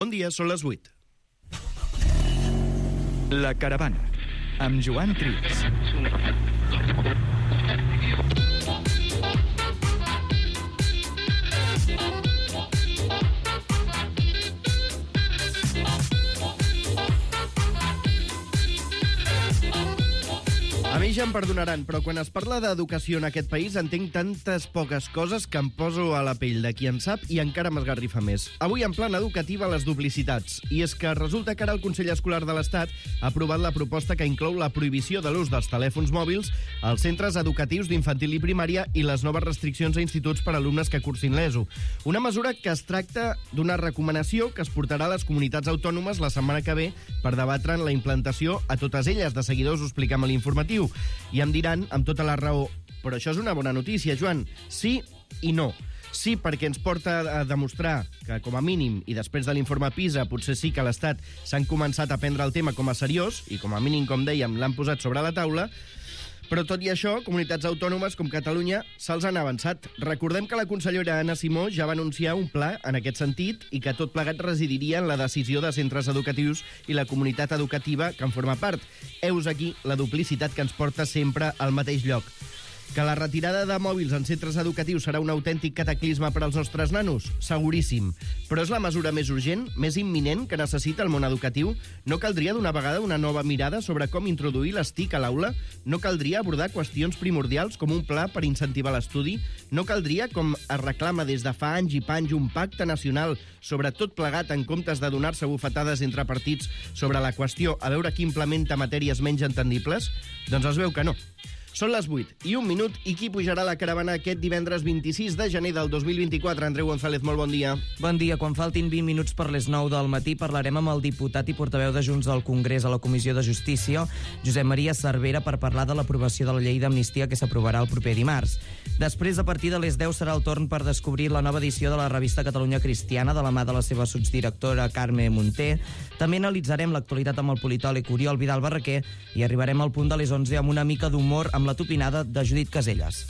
Bon dia, són les 8. La Caravana, amb Joan Trias. A mi ja em perdonaran, però quan es parla d'educació en aquest país entenc tantes poques coses que em poso a la pell de qui en sap i encara m'esgarrifa més. Avui en plan educativa les duplicitats. I és que resulta que ara el Consell Escolar de l'Estat ha aprovat la proposta que inclou la prohibició de l'ús dels telèfons mòbils als centres educatius d'infantil i primària i les noves restriccions a instituts per a alumnes que cursin l'ESO. Una mesura que es tracta d'una recomanació que es portarà a les comunitats autònomes la setmana que ve per debatre'n la implantació a totes elles. De seguida us ho expliquem a l'informatiu. I em diran, amb tota la raó, però això és una bona notícia, Joan. Sí i no. Sí, perquè ens porta a demostrar que, com a mínim, i després de l'informe PISA, potser sí que a l'Estat s'han començat a prendre el tema com a seriós, i com a mínim, com dèiem, l'han posat sobre la taula, però tot i això, comunitats autònomes com Catalunya se'ls han avançat. Recordem que la consellera Anna Simó ja va anunciar un pla en aquest sentit i que tot plegat residiria en la decisió de centres educatius i la comunitat educativa que en forma part. Heus aquí la duplicitat que ens porta sempre al mateix lloc. Que la retirada de mòbils en centres educatius serà un autèntic cataclisme per als nostres nanos? Seguríssim. Però és la mesura més urgent, més imminent que necessita el món educatiu? No caldria d'una vegada una nova mirada sobre com introduir les TIC a l'aula? No caldria abordar qüestions primordials com un pla per incentivar l'estudi? No caldria, com es reclama des de fa anys i panys, un pacte nacional sobre tot plegat en comptes de donar-se bufetades entre partits sobre la qüestió a veure qui implementa matèries menys entendibles? Doncs es veu que no. Són les 8 i 1 minut i qui pujarà a la caravana aquest divendres 26 de gener del 2024? Andreu González, molt bon dia. Bon dia. Quan faltin 20 minuts per les 9 del matí parlarem amb el diputat i portaveu de Junts del Congrés a la Comissió de Justícia, Josep Maria Cervera, per parlar de l'aprovació de la llei d'amnistia que s'aprovarà el proper dimarts. Després, a partir de les 10, serà el torn per descobrir la nova edició de la revista Catalunya Cristiana de la mà de la seva sotsdirectora Carme Munté. També analitzarem l'actualitat amb el politòleg Oriol Vidal Barraquer i arribarem al punt de les 11 amb una mica d'humor amb la topinada de Judit Caselles.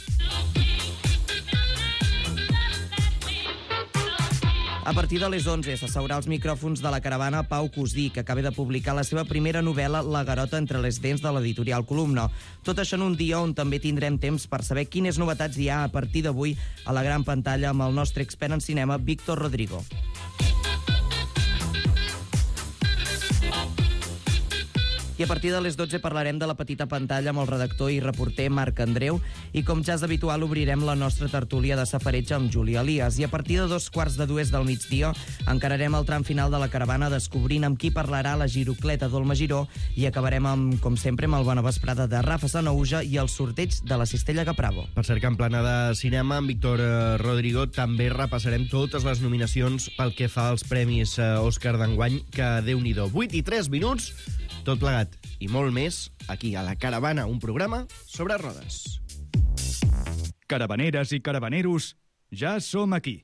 A partir de les 11 s'asseurà als micròfons de la caravana Pau Cosdí, que acaba de publicar la seva primera novel·la, La garota entre les dents, de l'editorial Columna. Tot això en un dia on també tindrem temps per saber quines novetats hi ha a partir d'avui a la gran pantalla amb el nostre expert en cinema, Víctor Rodrigo. I a partir de les 12 parlarem de la petita pantalla amb el redactor i reporter Marc Andreu i, com ja és habitual, obrirem la nostra tertúlia de safareig amb Júlia Elias. I a partir de 2:45 del migdia encararem el tram final de la caravana descobrint amb qui parlarà la Girocleta d'Olma Giró i acabarem, amb, com sempre, amb el Bona Vesprada de Rafa Sanauja i el sorteig de la Cistella Capravo. Per cert que en plana de cinema, amb Víctor Rodrigo, també repassarem totes les nominacions pel que fa als premis Òscar d'enguany, que Déu-n'hi-do. 8 i 3 minuts, tot plegat i molt més aquí a La Caravana, un programa sobre rodes. Caravaneres i caravaneros, ja som aquí.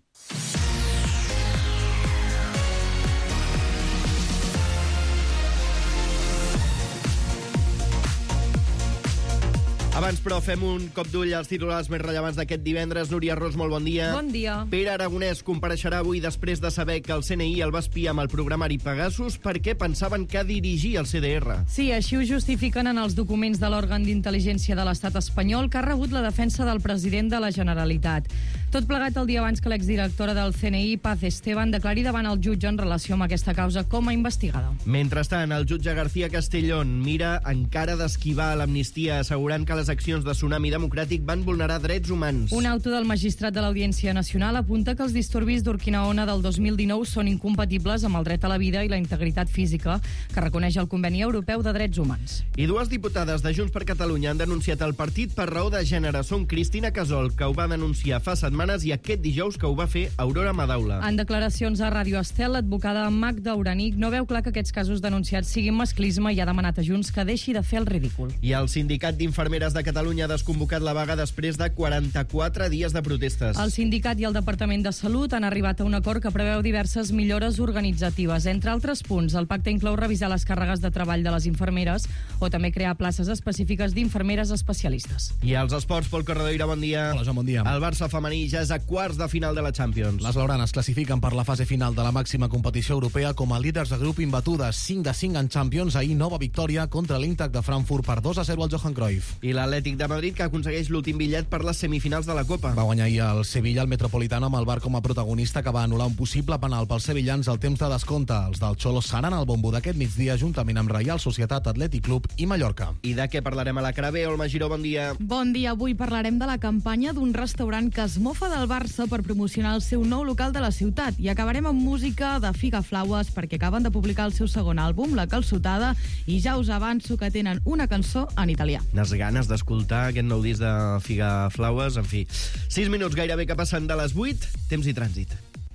Abans, però, fem un cop d'ull als titulars més rellevants d'aquest divendres. Núria Ros, molt bon dia. Bon dia. Pere Aragonès compareixerà avui després de saber que el CNI el va espiar amb el programari Pegasus perquè pensaven que dirigia el CDR. Sí, així ho justifiquen en els documents de l'òrgan d'intel·ligència de l'estat espanyol que ha rebut la defensa del president de la Generalitat. Tot plegat el dia abans que l'exdirectora del CNI, Paz Esteban, declari davant el jutge en relació amb aquesta causa com a investigada. Mentrestant, el jutge García Castellón mira encara d'esquivar l'amnistia, assegurant que les accions de Tsunami Democràtic van vulnerar drets humans. Un auto del magistrat de l'Audiència Nacional apunta que els disturbis d'Urquinaona del 2019 són incompatibles amb el dret a la vida i la integritat física que reconeix el Conveni Europeu de Drets Humans. I dues diputades de Junts per Catalunya han denunciat el partit per raó de gènere. Són Cristina Casol, que ho va denunciar fa setmanes, i aquest dijous, que ho va fer Aurora Madaula. En declaracions a Ràdio Estel, l'advocada Magda Uranic no veu clar que aquests casos denunciats siguin masclisme i ha demanat a Junts que deixi de fer el ridícul. I el Sindicat d'Infermeres de Catalunya ha desconvocat la vaga després de 44 dies de protestes. El sindicat i el Departament de Salut han arribat a un acord que preveu diverses millores organitzatives. Entre altres punts, el pacte inclou revisar les càrregues de treball de les infermeres o també crear places específiques d'infermeres especialistes. I als esports, Pol Corredoira, bon dia. Hola, Joan, bon dia. El Barça femení ja és a quarts de final de la Champions. Les blaugranes classifiquen per la fase final de la màxima competició europea com a líders de grup imbatudes. 5 de 5 en Champions, ahir nova victòria contra l'Eintracht de Frankfurt per 2-0 al Johan Cruyff. I l'Atlètic de Madrid, que aconsegueix l'últim bitllet per les semifinals de la Copa. Va guanyar ahir el Sevilla al Metropolitano amb el Bar com a protagonista, que va anul·lar un possible penal pels sevillans al temps de descompte. Els del Xolo seran al bombo d'aquest migdia juntament amb Reial Societat, Atlètic Club i Mallorca. I de què parlarem a la cara B? Olma Giró, bon dia. Bon dia. Avui parlarem de la campanya d'un restaurant que es mofa del Barça per promocionar el seu nou local de la ciutat. I acabarem amb música de Figaflaues perquè acaben de publicar el seu segon àlbum, La Calçotada, i ja us avanço que tenen una cançó en italià. Unes ganes d'escoltar aquest nou disc de Figaflaues, en fi. 6 minuts gairebé que passen de les 8, temps i trànsit.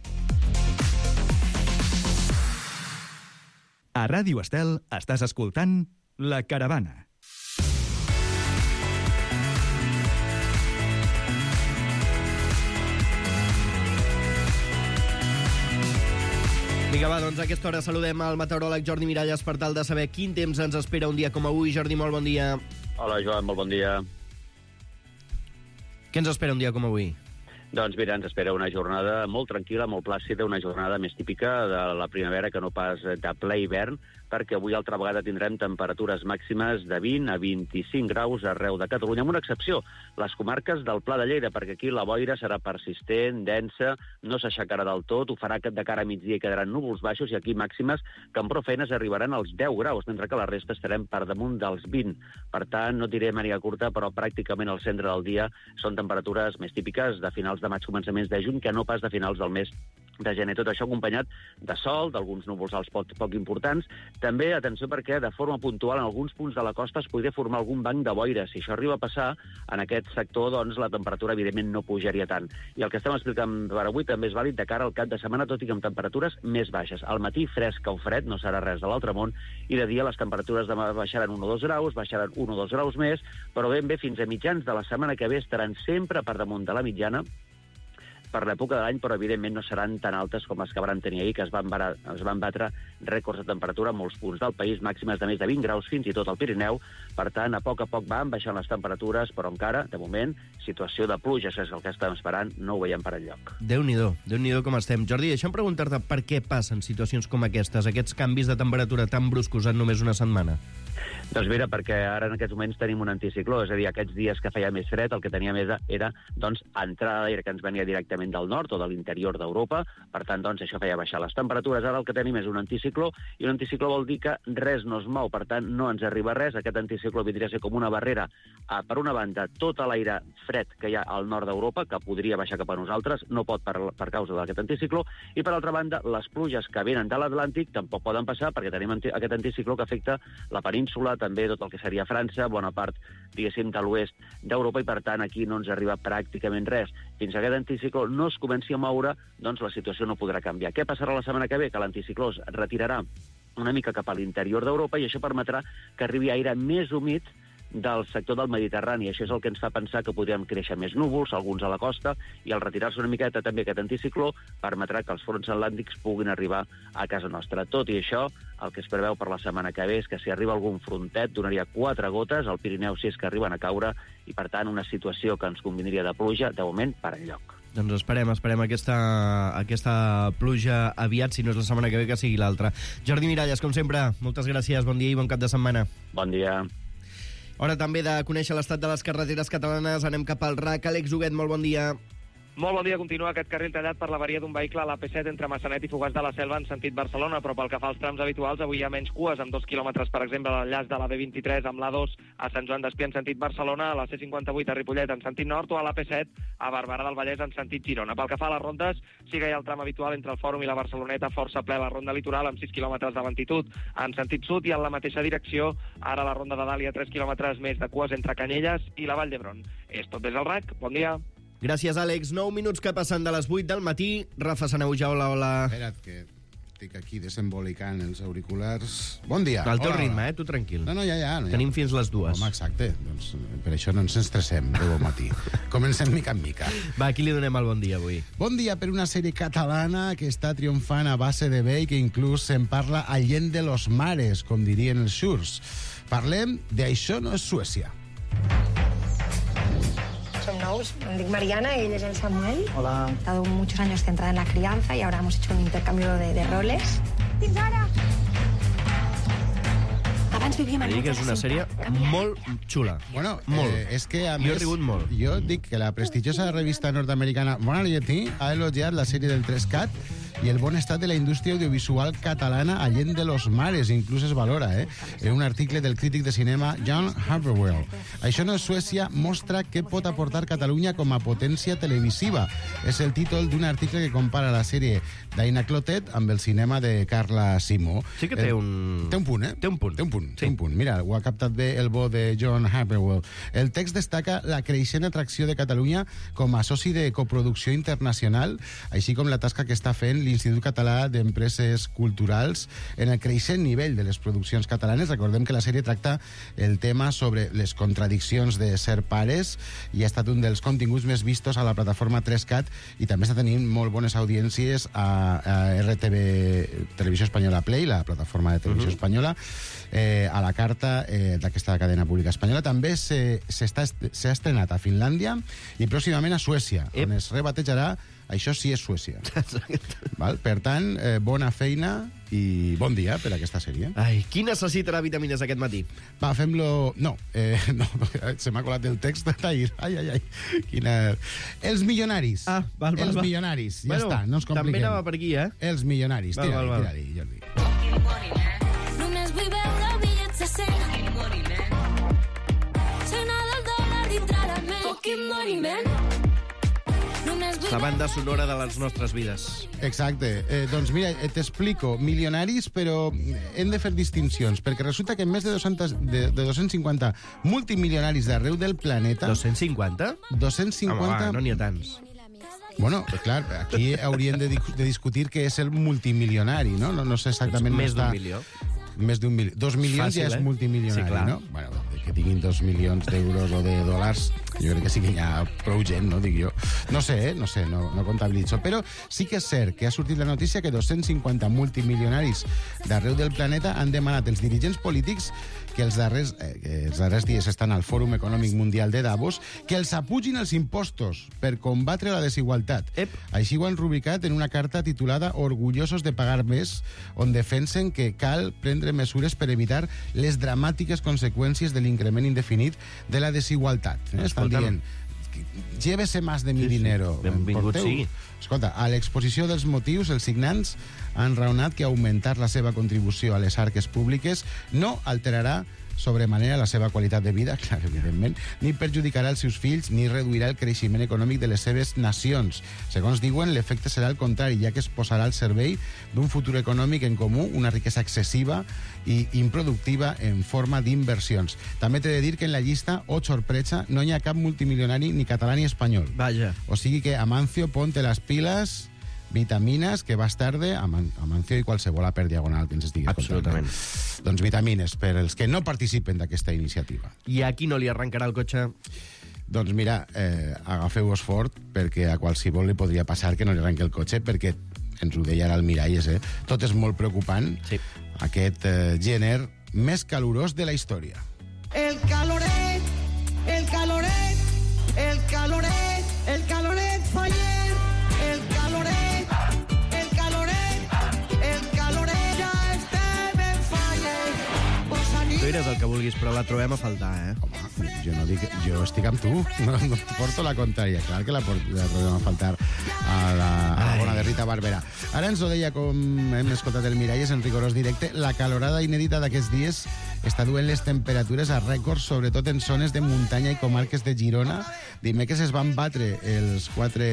A Ràdio Estel estàs escoltant La Caravana. Vinga, va, doncs a aquesta hora saludem al meteoròleg Jordi Miralles per tal de saber quin temps ens espera un dia com avui. Jordi, molt bon dia. Hola, Joan, molt bon dia. Què ens espera un dia com avui? Doncs mira, ens espera una jornada molt tranquil·la, molt plàcida, una jornada més típica de la primavera que no pas de ple hivern, perquè avui altra vegada tindrem temperatures màximes de 20 a 25 graus arreu de Catalunya, amb una excepció, les comarques del Pla de Lleida, perquè aquí la boira serà persistent, densa, no s'aixecarà del tot, ho farà de cara a migdia i quedaran núvols baixos, i aquí màximes que amb prou feines arribaran als 10 graus, mentre que la resta estarem per damunt dels 20. Per tant, no diré màniga curta, però pràcticament al centre del dia són temperatures més típiques de finals de maig, començaments de juny, que no pas de finals del mes de gener. Tot això acompanyat de sol, d'alguns núvols alts poc importants. També, atenció, perquè de forma puntual en alguns punts de la costa es podria formar algun banc de boira. Si això arriba a passar en aquest sector, doncs la temperatura evidentment no pujaria tant. I el que estem explicant per avui també és vàlid de cara al cap de setmana, tot i que amb temperatures més baixes. Al matí fresc o fred, no serà res de l'altre món, i de dia les temperatures baixaran 1 o 2 graus, baixaran 1 o 2 graus més, però ben bé fins a mitjans de la setmana que ve estaran sempre per damunt de la mitjana per l'època de l'any, però evidentment no seran tan altes com les que van tenir ahir, que es van batre rècords de temperatura en molts punts del país, màximes de més de 20 graus fins i tot al Pirineu. Per tant, a poc van baixant les temperatures, però encara, de moment, situació de pluja, és el que estem esperant, no ho veiem per enlloc. Déu-n'hi-do com estem. Jordi, deixa'm preguntar-te per què passen situacions com aquestes, aquests canvis de temperatura tan bruscos en només una setmana? Doncs mira, perquè ara en aquests moments tenim un anticicló, és a dir, aquests dies que feia més fred, el que teníem era doncs, entrada d'aire que ens venia directament del nord o de l'interior d'Europa, per tant, doncs, això feia baixar les temperatures. Ara el que tenim és un anticicló, i un anticicló vol dir que res no es mou, per tant, no ens arriba res. Aquest anticicló vindria a ser com una barrera, per una banda, tot l'aire fred que hi ha al nord d'Europa, que podria baixar cap a nosaltres, no pot per causa d'aquest anticicló, i per altra banda, les pluges que venen de l'Atlàntic tampoc poden passar, perquè tenim aquest anticicló que afecta la península, també tot el que seria França, bona part, diguéssim, de l'oest d'Europa, i per tant aquí no ens arriba pràcticament res. Fins que aquest anticicló no es comenci a moure, doncs la situació no podrà canviar. Què passarà la setmana que ve? Que l'anticicló es retirarà una mica cap a l'interior d'Europa, i això permetrà que arribi aire més humit del sector del Mediterrani. Això és el que ens fa pensar que podríem créixer més núvols, alguns a la costa, i al retirar-se una miqueta també aquest anticicló permetrà que els fronts atlàntics puguin arribar a casa nostra. Tot i això, el que es preveu per la setmana que ve és que si arriba algun frontet donaria 4 gotes, al Pirineu si és que arriben a caure, i per tant una situació que ens convindria de pluja, de moment, per enlloc. Doncs esperem aquesta pluja aviat, si no és la setmana que ve, que sigui l'altra. Jordi Miralles, com sempre, moltes gràcies, bon dia i bon cap de setmana. Bon dia. Hora també de conèixer l'estat de les carreteres catalanes. Anem cap al RAC. Àlex Huguet, molt bon dia. Molt bon dia. Continua aquest carril tallat per l'avaria d'un vehicle a l'AP7 entre Massanet i Fogars de la Selva en sentit Barcelona, però pel que fa als trams habituals avui hi ha menys cues, amb 2 quilòmetres, per exemple, a l'enllaç de la B23 amb l'A2 a Sant Joan d'Espí en sentit Barcelona, a la C58 a Ripollet en sentit nord o a l'AP7 a Barberà del Vallès en sentit Girona. Pel que fa a les rondes, sí que hi ha el tram habitual entre el Fòrum i la Barceloneta, força ple a la ronda litoral amb 6 quilòmetres de lentitud en sentit sud, i en la mateixa direcció ara la ronda de Dàlia, 3 quilòmetres més de cues entre Canyelles i la Vall d'Hebron. És tot des del RAC. Bon dia. Gràcies, Àlex. 9 minuts que passen de les 8 del matí. Rafa Saneuja, hola. Espera't, que estic aquí desembolicant els auriculars. Bon dia. Al teu ritme, tu tranquil. No, ja. Tenim fins les 2. Home, exacte. Doncs per això no ens estressem de bon matí. Comencem mica en mica. Va, aquí li donem el bon dia avui. Bon dia per una sèrie catalana que està triomfant a base de bé i que inclús se'n parla a Llen de los Mares, com dirien els xurs. Parlem de Això no és Suècia. Som 9 nous. Em dic Mariana, ell és el Samuel. Hola. He estado muchos años centrada en la crianza y ahora hemos hecho un intercambio de roles. Fins ara! Abans vivíem en Dic que és una sèrie molt xula. Bueno, molt. És que a Jo he més, rigut molt. jo dic que la prestigiosa revista nord-americana Variety ha elogiat la sèrie del 3CAT i el bon estat de la indústria audiovisual catalana allent de los mares, inclús es valora, en un article del crític de cinema John Harperwell. Això no és Suècia, mostra què pot aportar Catalunya com a potència televisiva. És el títol d'un article que compara la sèrie d'Aina Clotet amb el cinema de Carla Simó. Sí que té un... Té un punt, eh? Té un punt. Té un punt, Sí. té un punt. Mira, ho ha captat bé el bo de John Harperwell. El text destaca la creixent atracció de Catalunya com a soci de coproducció internacional, així com la tasca que està fent l'Institut Català d'Empreses Culturals en el creixent nivell de les produccions catalanes. Recordem que la sèrie tracta el tema sobre les contradiccions de ser pares i ha estat un dels continguts més vistos a la plataforma 3CAT i també està tenint molt bones audiències a RTV Televisió Espanyola Play, la plataforma de televisió espanyola, a la carta d'aquesta cadena pública espanyola. També s'ha estrenat a Finlàndia i pròximament a Suècia, on es rebatejarà Això sí és Suècia. Val? Per tant, bona feina i bon dia per aquesta sèrie. Ai, qui necessitarà vitamines aquest matí? Va, fem-lo... No, no, se m'ha colat el text de Tahir. Ai. Quina... Els milionaris. Val. Els milionaris. Ja Bueno, està, no ens compliquem. també anava per aquí, eh? Els milionaris. Val. Tira-li, Jordi. Només vull veure bitllets de 100. Ser una del dòlar dintre la ment. Fucking money, man. La banda sonora de les nostres vides. Exacte. Doncs mira, t'explico. Milionaris, però hem de fer distincions, perquè resulta que més de 250 multimilionaris d'arreu del planeta... 250? 250... Home, va, no n'hi ha tants. Bueno, clar, aquí hauríem de discutir què és el multimilionari, no? No sé exactament... Més d'un milió. Més d'un milió. 2 milions Fàcil, ja és multimilionari, sí, clar. no? Bueno, que tinguin 2 milions d'euros o de dòlars, jo crec que sí que hi ha prou gent, no? Dic jo. No sé, no comptabilitzo. Però sí que és cert que ha sortit la notícia que 250 multimilionaris d'arreu del planeta han demanat als dirigents polítics que els darrers dies estan al Fòrum Econòmic Mundial de Davos, que els apugin els impostos per combatre la desigualtat. Així ho han rubricat en una carta titulada Orgullosos de pagar més, on defensen que cal prendre mesures per evitar les dramàtiques conseqüències de l'increment indefinit de la desigualtat. Estan dient, llévese más de mi dinero. Benvingut sigui. Escolta, a l'exposició dels motius, els signants han raonat que augmentar la seva contribució a les arques públiques no alterarà sobremanera la seva qualitat de vida, clar, evidentment, ni perjudicarà els seus fills ni reduirà el creixement econòmic de les seves nacions. Segons diuen, l'efecte serà el contrari, ja que es posarà al servei d'un futur econòmic en comú, una riquesa excessiva i improductiva en forma d'inversions. També t'he de dir que en la llista, oh sorpresa, no hi ha cap multimilionari ni català ni espanyol. Vaja. O sigui que, Amancio, ponte las pilas... Vitamines, que vas tarde, Amancio i qualsevol per diagonal que ens estigui Absolutament. escoltant. Doncs vitamines per als que no participen d'aquesta iniciativa. I a qui no li arrencarà el cotxe? Doncs mira, agafeu-vos fort, perquè a qualsevol li podria passar que no li arrenqui el cotxe, perquè ens ho deia ara el Miralles, tot és molt preocupant, sí. Aquest gener més calorós de la història. El caloret, el caloret, el caloret, el caloret faller, el caloret, el caloret, el caloret, ja estem en faller. Tu eres el que vulguis, però la trobem a faltar, eh? Home, jo no dic... Jo estic amb tu, no et porto la contrària. Clar que la trobem a faltar a la bona de Rita Barberà. Ara ens ho deia, com hem escoltat el Miralles, en rigorós directe, la calorada inèdita d'aquests dies està duent les temperatures a rècords, sobretot en zones de muntanya i comarques de Girona. Dimecres es van batre els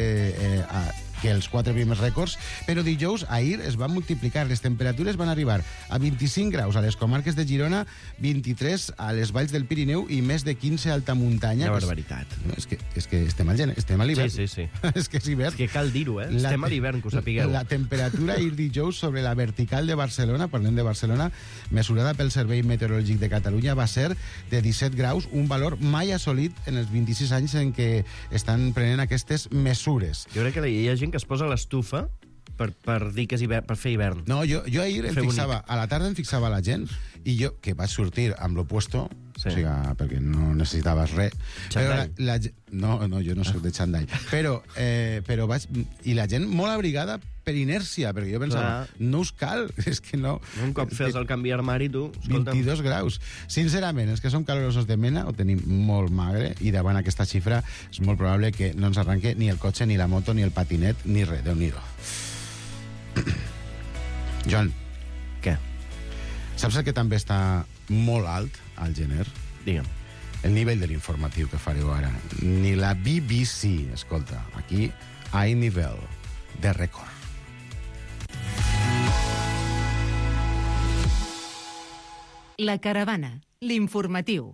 quatre primers rècords, però dijous, ahir, es van multiplicar. Les temperatures van arribar a 25 graus a les comarques de Girona, 23 a les valls del Pirineu i més de 15 a alta muntanya. Una barbaritat. És que estem a l'hivern. Sí. És que és hivern. És que cal dir-ho, eh? Estem a l'hivern, que ho sapigueu. La temperatura ahir dijous sobre la vertical de Barcelona, parlem de Barcelona, mesurada pel Servei Meteorològic de Catalunya, va ser de 17 graus, un valor mai assolit en els 26 anys en què estan prenent aquestes mesures. Jo crec que hi ha gent que es posa a l'estufa per dir que és hivern, per fer hivern. No, jo ahir em fixava, a la tarda em fixava la gent, i jo, que vaig sortir amb l'opuesto, o sigui, perquè no necessitaves res. Xandall. No, jo no soc de xandall. Però vaig... I la gent molt abrigada per inèrcia, perquè jo pensava, no us cal, és que no... Un cop fes el canvi armari, tu... Escolta'm. 22 graus. Sincerament, els que som calorosos de mena ho tenim molt magre i davant aquesta xifra és molt probable que no ens arranque ni el cotxe, ni la moto, ni el patinet, ni res. Déu-n'hi-do. Joan. Què? Saps el que també està molt alt al gener? Digue'm. El nivell de l'informatiu que fareu ara. Ni la BBC, escolta, aquí hay nivell de rècord. La Caravana, l'informatiu.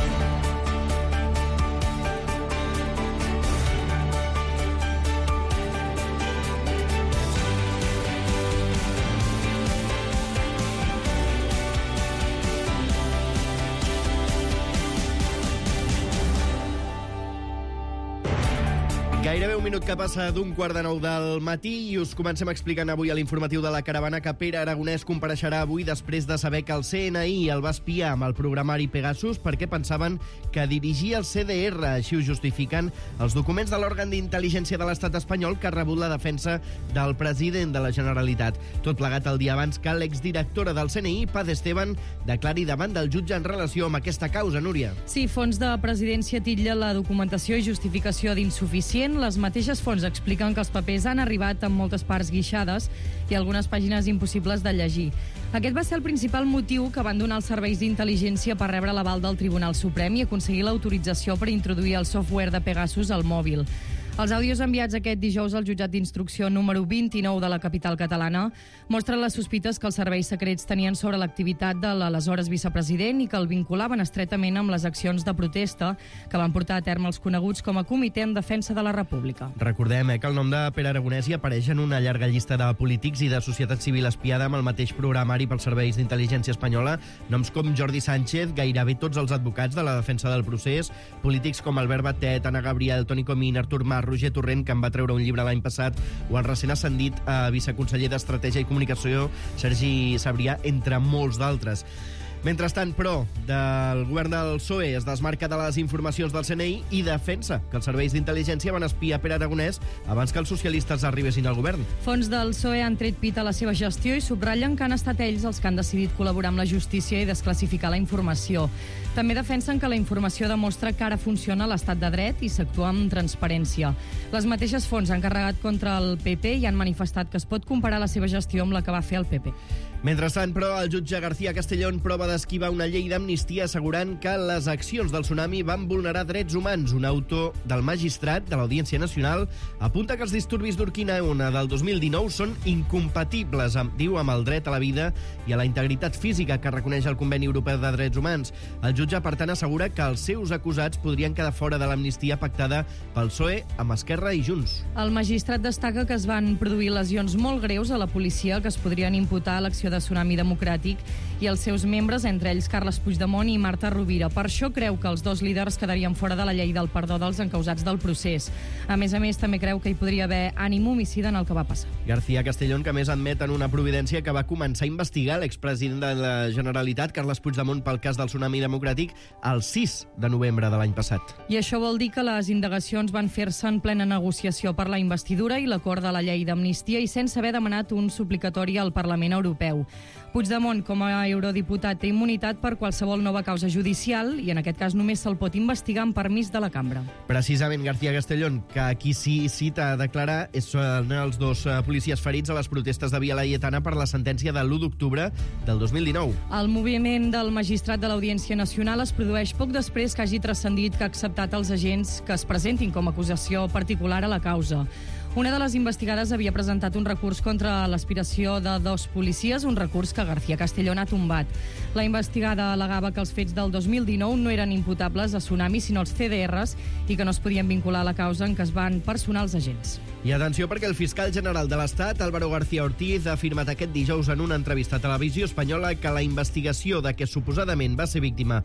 Gairebé un minut que passa d'un 8:45 del matí i us comencem explicant avui a l'informatiu de la Caravana que Pere Aragonès compareixerà avui després de saber que el CNI el va espiar amb el programari Pegasus perquè pensaven que dirigia el CDR. Així ho justifiquen els documents de l'òrgan d'intel·ligència de l'estat espanyol que ha rebut la defensa del president de la Generalitat. Tot plegat el dia abans que l'exdirectora del CNI, Paz Esteban, declari davant del jutge en relació amb aquesta causa, Núria. Sí, Fons de Presidència titlla la documentació i justificació d'insuficient. Les mateixes fonts expliquen que els papers han arribat en moltes parts guixades i algunes pàgines impossibles de llegir. Aquest va ser el principal motiu que van donar els serveis d'intel·ligència per rebre l'aval del Tribunal Suprem i aconseguir l'autorització per introduir el software de Pegasus al mòbil. Els àudios enviats aquest dijous al jutjat d'instrucció número 29 de la capital catalana mostren les sospites que els serveis secrets tenien sobre l'activitat de l'aleshores vicepresident i que el vinculaven estretament amb les accions de protesta que van portar a terme els coneguts com a Comitè en Defensa de la República. Recordem que el nom de Pere Aragonès hi apareix en una llarga llista de polítics i de societat civil espiada amb el mateix programari pels serveis d'intel·ligència espanyola, noms com Jordi Sánchez, gairebé tots els advocats de la defensa del procés, polítics com Albert Batet, Anna Gabriel, Toni Comín, Artur Mas, Roger Torrent, que en va treure un llibre l'any passat, o el recent ascendit a viceconseller d'Estratègia i Comunicació, Sergi Sabrià, entre molts d'altres. Mentrestant, però, del govern del PSOE es desmarca de les informacions del CNI i defensa que els serveis d'intel·ligència van espiar Pere Aragonès abans que els socialistes arribessin al govern. Fons del PSOE han tret pit a la seva gestió i subratllen que han estat ells els que han decidit col·laborar amb la justícia i desclassificar la informació. També defensen que la informació demostra que ara funciona l'estat de dret i s'actua amb transparència. Les mateixes fonts han carregat contra el PP i han manifestat que es pot comparar la seva gestió amb la que va fer el PP. Mentrestant, però, el jutge García Castellón prova d'esquivar una llei d'amnistia assegurant que les accions del tsunami van vulnerar drets humans. Un autor del magistrat de l'Audiència Nacional apunta que els disturbis d'Urquinaona del 2019 són incompatibles, diu, amb el dret a la vida i a la integritat física que reconeix el Conveni Europeu de Drets Humans. El jutge, per tant, assegura que els seus acusats podrien quedar fora de l'amnistia pactada pel PSOE amb Esquerra i Junts. El magistrat destaca que es van produir lesions molt greus a la policia que es podrien imputar a l'acció de Tsunami Democràtic i els seus membres, entre ells Carles Puigdemont i Marta Rovira. Per això creu que els dos líders quedarien fora de la llei del perdó dels encausats del procés. A més, també creu que hi podria haver ànim homicida en el que va passar. García Castellón, que més admet en una providència que va començar a investigar l'expresident de la Generalitat, Carles Puigdemont, pel cas del Tsunami Democràtic el 6 de novembre de l'any passat. I això vol dir que les indagacions van fer-se en plena negociació per la investidura i l'acord de la llei d'amnistia i sense haver demanat un suplicatori al Parlament Europeu. Puigdemont, com a eurodiputat, té immunitat per qualsevol nova causa judicial i en aquest cas només se'l pot investigar amb permís de la cambra. Precisament García Castellón, que aquí sí cita a declarar, són els dos policies ferits a les protestes de Via Laietana per la sentència de l'1 d'octubre del 2019. El moviment del magistrat de l'Audiència Nacional es produeix poc després que hagi transcendit que ha acceptat els agents que es presentin com a acusació particular a la causa. Una de les investigades havia presentat un recurs contra l'aspiració de dos policies, un recurs que García Castellón ha tombat. La investigada al·legava que els fets del 2019 no eren imputables a Tsunami, sinó als CDRs, i que no es podien vincular a la causa en què es van personar els agents. I atenció, perquè el fiscal general de l'Estat, Álvaro García Ortiz, ha afirmat aquest dijous en una entrevista a Televisió Espanyola que la investigació de què suposadament va ser víctima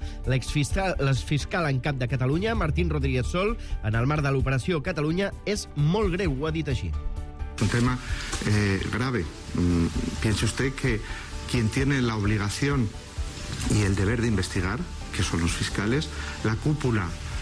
l'exfiscal en cap de Catalunya, Martín Rodríguez Sol, en el marc de l'Operació Catalunya, és molt greu, ho ha dit així. Un tema grave. ¿Piensa usted que quien tiene la obligación y el deber de investigar que son los fiscales, la cúpula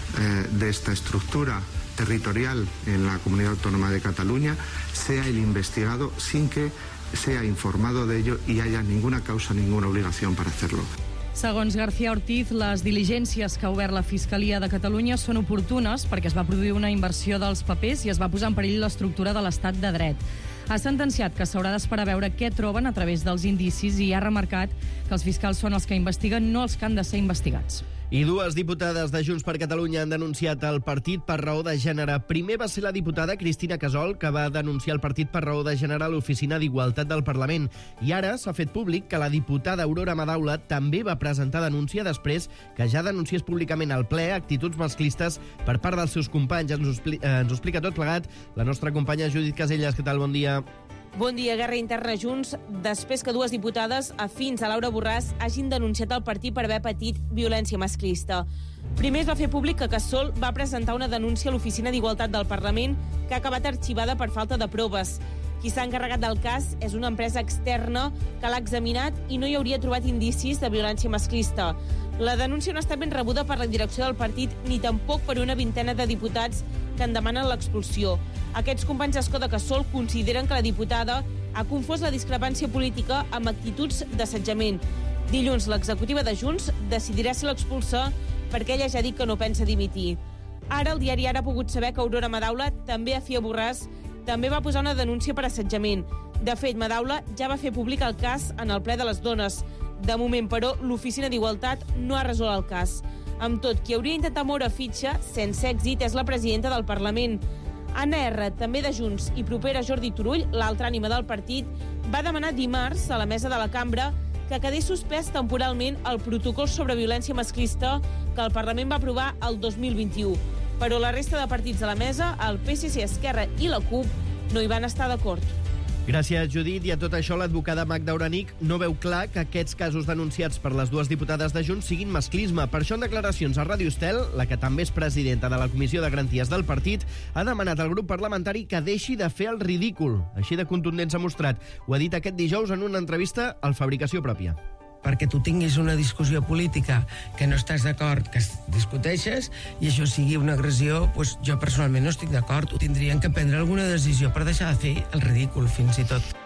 de esta estructura territorial en la Comunidad Autónoma de Cataluña sea el investigado sin que sea informado de ello y haya ninguna causa, ninguna obligación para hacerlo. Segons García Ortiz, les diligències que ha obert la Fiscalia de Catalunya són oportunes perquè es va produir una inversió dels papers i es va posar en perill l'estructura de l'estat de dret. Ha sentenciat que s'haurà d'esperar a veure què troben a través dels indicis i ha remarcat que els fiscals són els que investiguen, no els que han de ser investigats. I dues diputades de Junts per Catalunya han denunciat el partit per raó de gènere. Primer va ser la diputada Cristina Casol, que va denunciar el partit per raó de gènere a l'Oficina d'Igualtat del Parlament. I ara s'ha fet públic que la diputada Aurora Madaula també va presentar denúncia després que ja denunciés públicament al ple actituds masclistes per part dels seus companys. Ens ho explica tot plegat la nostra companya Judit Casellas. Què tal? Bon dia. Bon dia. Guerra interna Junts després que dues diputades afins a Laura Borràs hagin denunciat el partit per haver patit violència masclista. Primer es va fer públic que Casol va presentar una denúncia a l'Oficina d'Igualtat del Parlament que ha acabat arxivada per falta de proves. Qui s'ha encarregat del cas és una empresa externa que l'ha examinat i no hi hauria trobat indicis de violència masclista. La denúncia no ha estat ben rebuda per la direcció del partit ni tampoc per una vintena de diputats que en demanen l'expulsió. Aquests companys d'escó de Casol consideren que la diputada ha confós la discrepància política amb actituds d'assetjament. Dilluns, l'executiva de Junts decidirà si l'expulsa perquè ella ja ha dit que no pensa dimitir. Ara, el diari Ara ha pogut saber que Aurora Madaula, també afí a Borràs, també va posar una denúncia per assetjament. De fet, Madaula ja va fer públic el cas en el ple de les dones. De moment, però, l'Oficina d'Igualtat no ha resolt el cas. Amb tot, qui hauria intentat moure fitxa, sense èxit, és la presidenta del Parlament. Anna R, també de Junts, i propera a Jordi Turull, l'altra ànima del partit, va demanar dimarts a la mesa de la cambra que quedés suspès temporalment el protocol sobre violència masclista que el Parlament va aprovar el 2021. Però la resta de partits de la mesa, el PSC, Esquerra i la CUP, no hi van estar d'acord. Gràcies, Judit. I a tot això, l'advocada Magda Uranic no veu clar que aquests casos denunciats per les dues diputades de Junts siguin masclisme. Per això, en declaracions a Ràdio Estel, la que també és presidenta de la Comissió de Garanties del partit, ha demanat al grup parlamentari que deixi de fer el ridícul. Així de contundent s'ha mostrat. Ho ha dit aquest dijous en una entrevista al Fabricació Pròpia. Perquè tu tinguis una discussió política que no estàs d'acord, que discuteixes, i això sigui una agressió, doncs jo personalment no estic d'acord. Tindrien que prendre alguna decisió per deixar de fer el ridícul, fins i tot.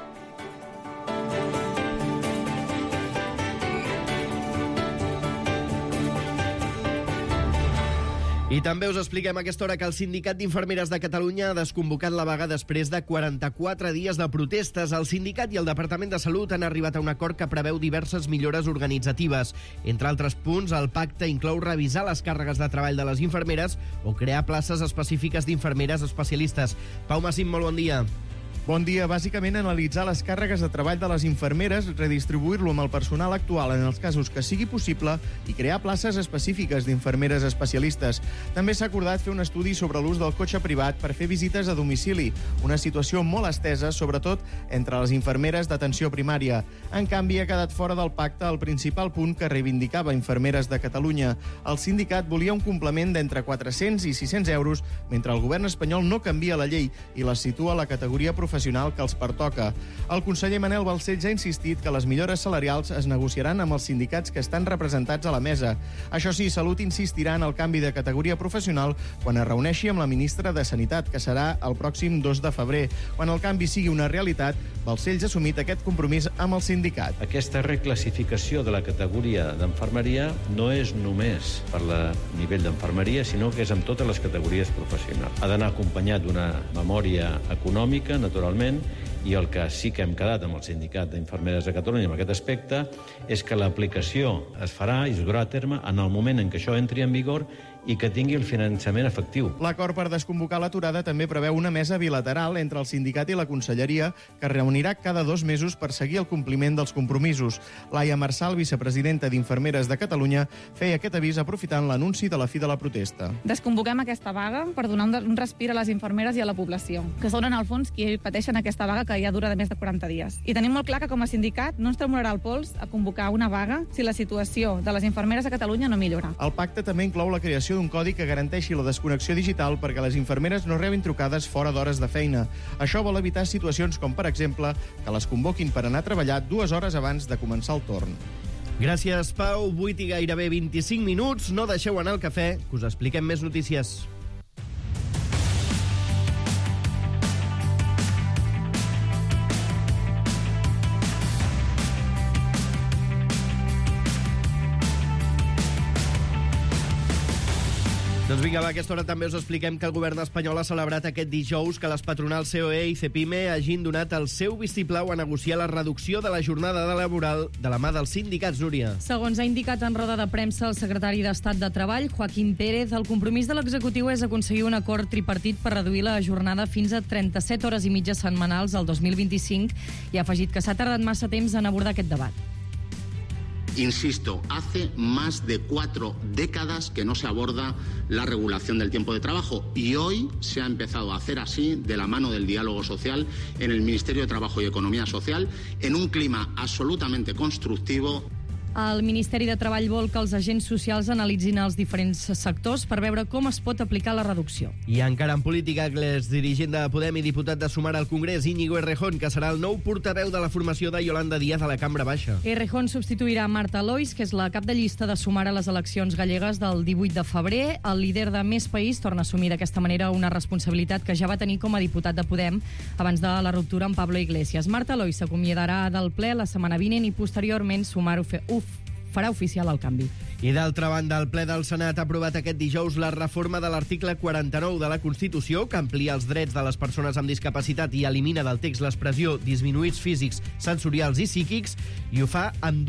I també us expliquem a aquesta hora que el Sindicat d'Infermeres de Catalunya ha desconvocat la vaga després de 44 dies de protestes. El sindicat i el Departament de Salut han arribat a un acord que preveu diverses millores organitzatives. Entre altres punts, el pacte inclou revisar les càrregues de treball de les infermeres o crear places específiques d'infermeres especialistes. Pau Massim, molt bon dia. Bon dia. Bàsicament, analitzar les càrregues de treball de les infermeres, redistribuir-lo amb el personal actual en els casos que sigui possible i crear places específiques d'infermeres especialistes. També s'ha acordat fer un estudi sobre l'ús del cotxe privat per fer visites a domicili, una situació molt estesa, sobretot entre les infermeres d'atenció primària. En canvi, ha quedat fora del pacte el principal punt que reivindicava Infermeres de Catalunya. El sindicat volia un complement d'entre 400 i 600 euros, mentre el govern espanyol no canvia la llei i les situa a la categoria professional que els pertoca. El conseller Manel Balcells ha insistit que les millores salarials es negociaran amb els sindicats que estan representats a la mesa. Això sí, Salut insistirà en el canvi de categoria professional quan es reuneixi amb la ministra de Sanitat, que serà el pròxim 2 de febrer. Quan el canvi sigui una realitat, Balcells ha assumit aquest compromís amb el sindicat. Aquesta reclassificació de la categoria d'enfermeria no és només per la nivell d'enfermeria, sinó que és amb totes les categories professionals. Ha d'anar acompanyat d'una memòria econòmica, naturalment, i el que sí que hem quedat amb el Sindicat d'Infermeres de Catalunya en aquest aspecte és que l'aplicació es farà i es durà a terme en el moment en què això entri en vigor i que tingui el finançament efectiu. L'acord per desconvocar l'aturada també preveu una mesa bilateral entre el sindicat i la conselleria que es reunirà cada 2 mesos per seguir el compliment dels compromisos. Laia Marçal, vicepresidenta d'Infermeres de Catalunya, feia aquest avís aprofitant l'anunci de la fi de la protesta. Desconvoquem aquesta vaga per donar un respir a les infermeres i a la població, que són en el fons qui pateixen aquesta vaga que ja dura de més de 40 dies. I tenim molt clar que com a sindicat no ens tremolarà el pols a convocar una vaga si la situació de les infermeres a Catalunya no millora. El pacte també inclou la creació d'un codi que garanteixi la desconnexió digital perquè les infermeres no rebin trucades fora d'hores de feina. Això vol evitar situacions com, per exemple, que les convoquin per anar a treballar 2 hores abans de començar el torn. Gràcies, Pau. 8 i gairebé 25 minuts. No deixeu anar el cafè, que us expliquem més notícies. Doncs vinga, va, a aquesta hora també us expliquem que el govern espanyol ha celebrat aquest dijous que les patronals COE i CEPIME hagin donat el seu vistiplau a negociar la reducció de la jornada laboral de la mà dels sindicats, Núria. Segons ha indicat en roda de premsa el secretari d'Estat de Treball, Joaquín Pérez, el compromís de l'executiu és aconseguir un acord tripartit per reduir la jornada fins a 37 hores i mitja setmanals al 2025 i ha afegit que s'ha tardat massa temps en abordar aquest debat. Insisto, hace más de 4 décadas que no se aborda la regulación del tiempo de trabajo y hoy se ha empezado a hacer así de la mano del diálogo social en el Ministerio de Trabajo y Economía Social en un clima absolutamente constructivo. El Ministeri de Treball vol que els agents socials analitzin els diferents sectors per veure com es pot aplicar la reducció. I encara en política, l'exdirigent de Podem i diputat de Sumar al Congrés, Íñigo Errejón, que serà el nou portaveu de la formació de Yolanda Díaz a la Cambra Baixa. Errejón substituirà Marta Lois, que és la cap de llista de Sumar a les eleccions gallegues del 18 de febrer. El líder de Més País torna a assumir d'aquesta manera una responsabilitat que ja va tenir com a diputat de Podem abans de la ruptura amb Pablo Iglesias. Marta Lois s'acomiadarà del ple la setmana vinent i posteriorment Sumar farà oficial el canvi. I d'altra banda, el ple del Senat ha aprovat aquest dijous la reforma de l'article 49 de la Constitució, que amplia els drets de les persones amb discapacitat i elimina del text l'expressió disminuïts físics, sensorials i psíquics, i ho fa amb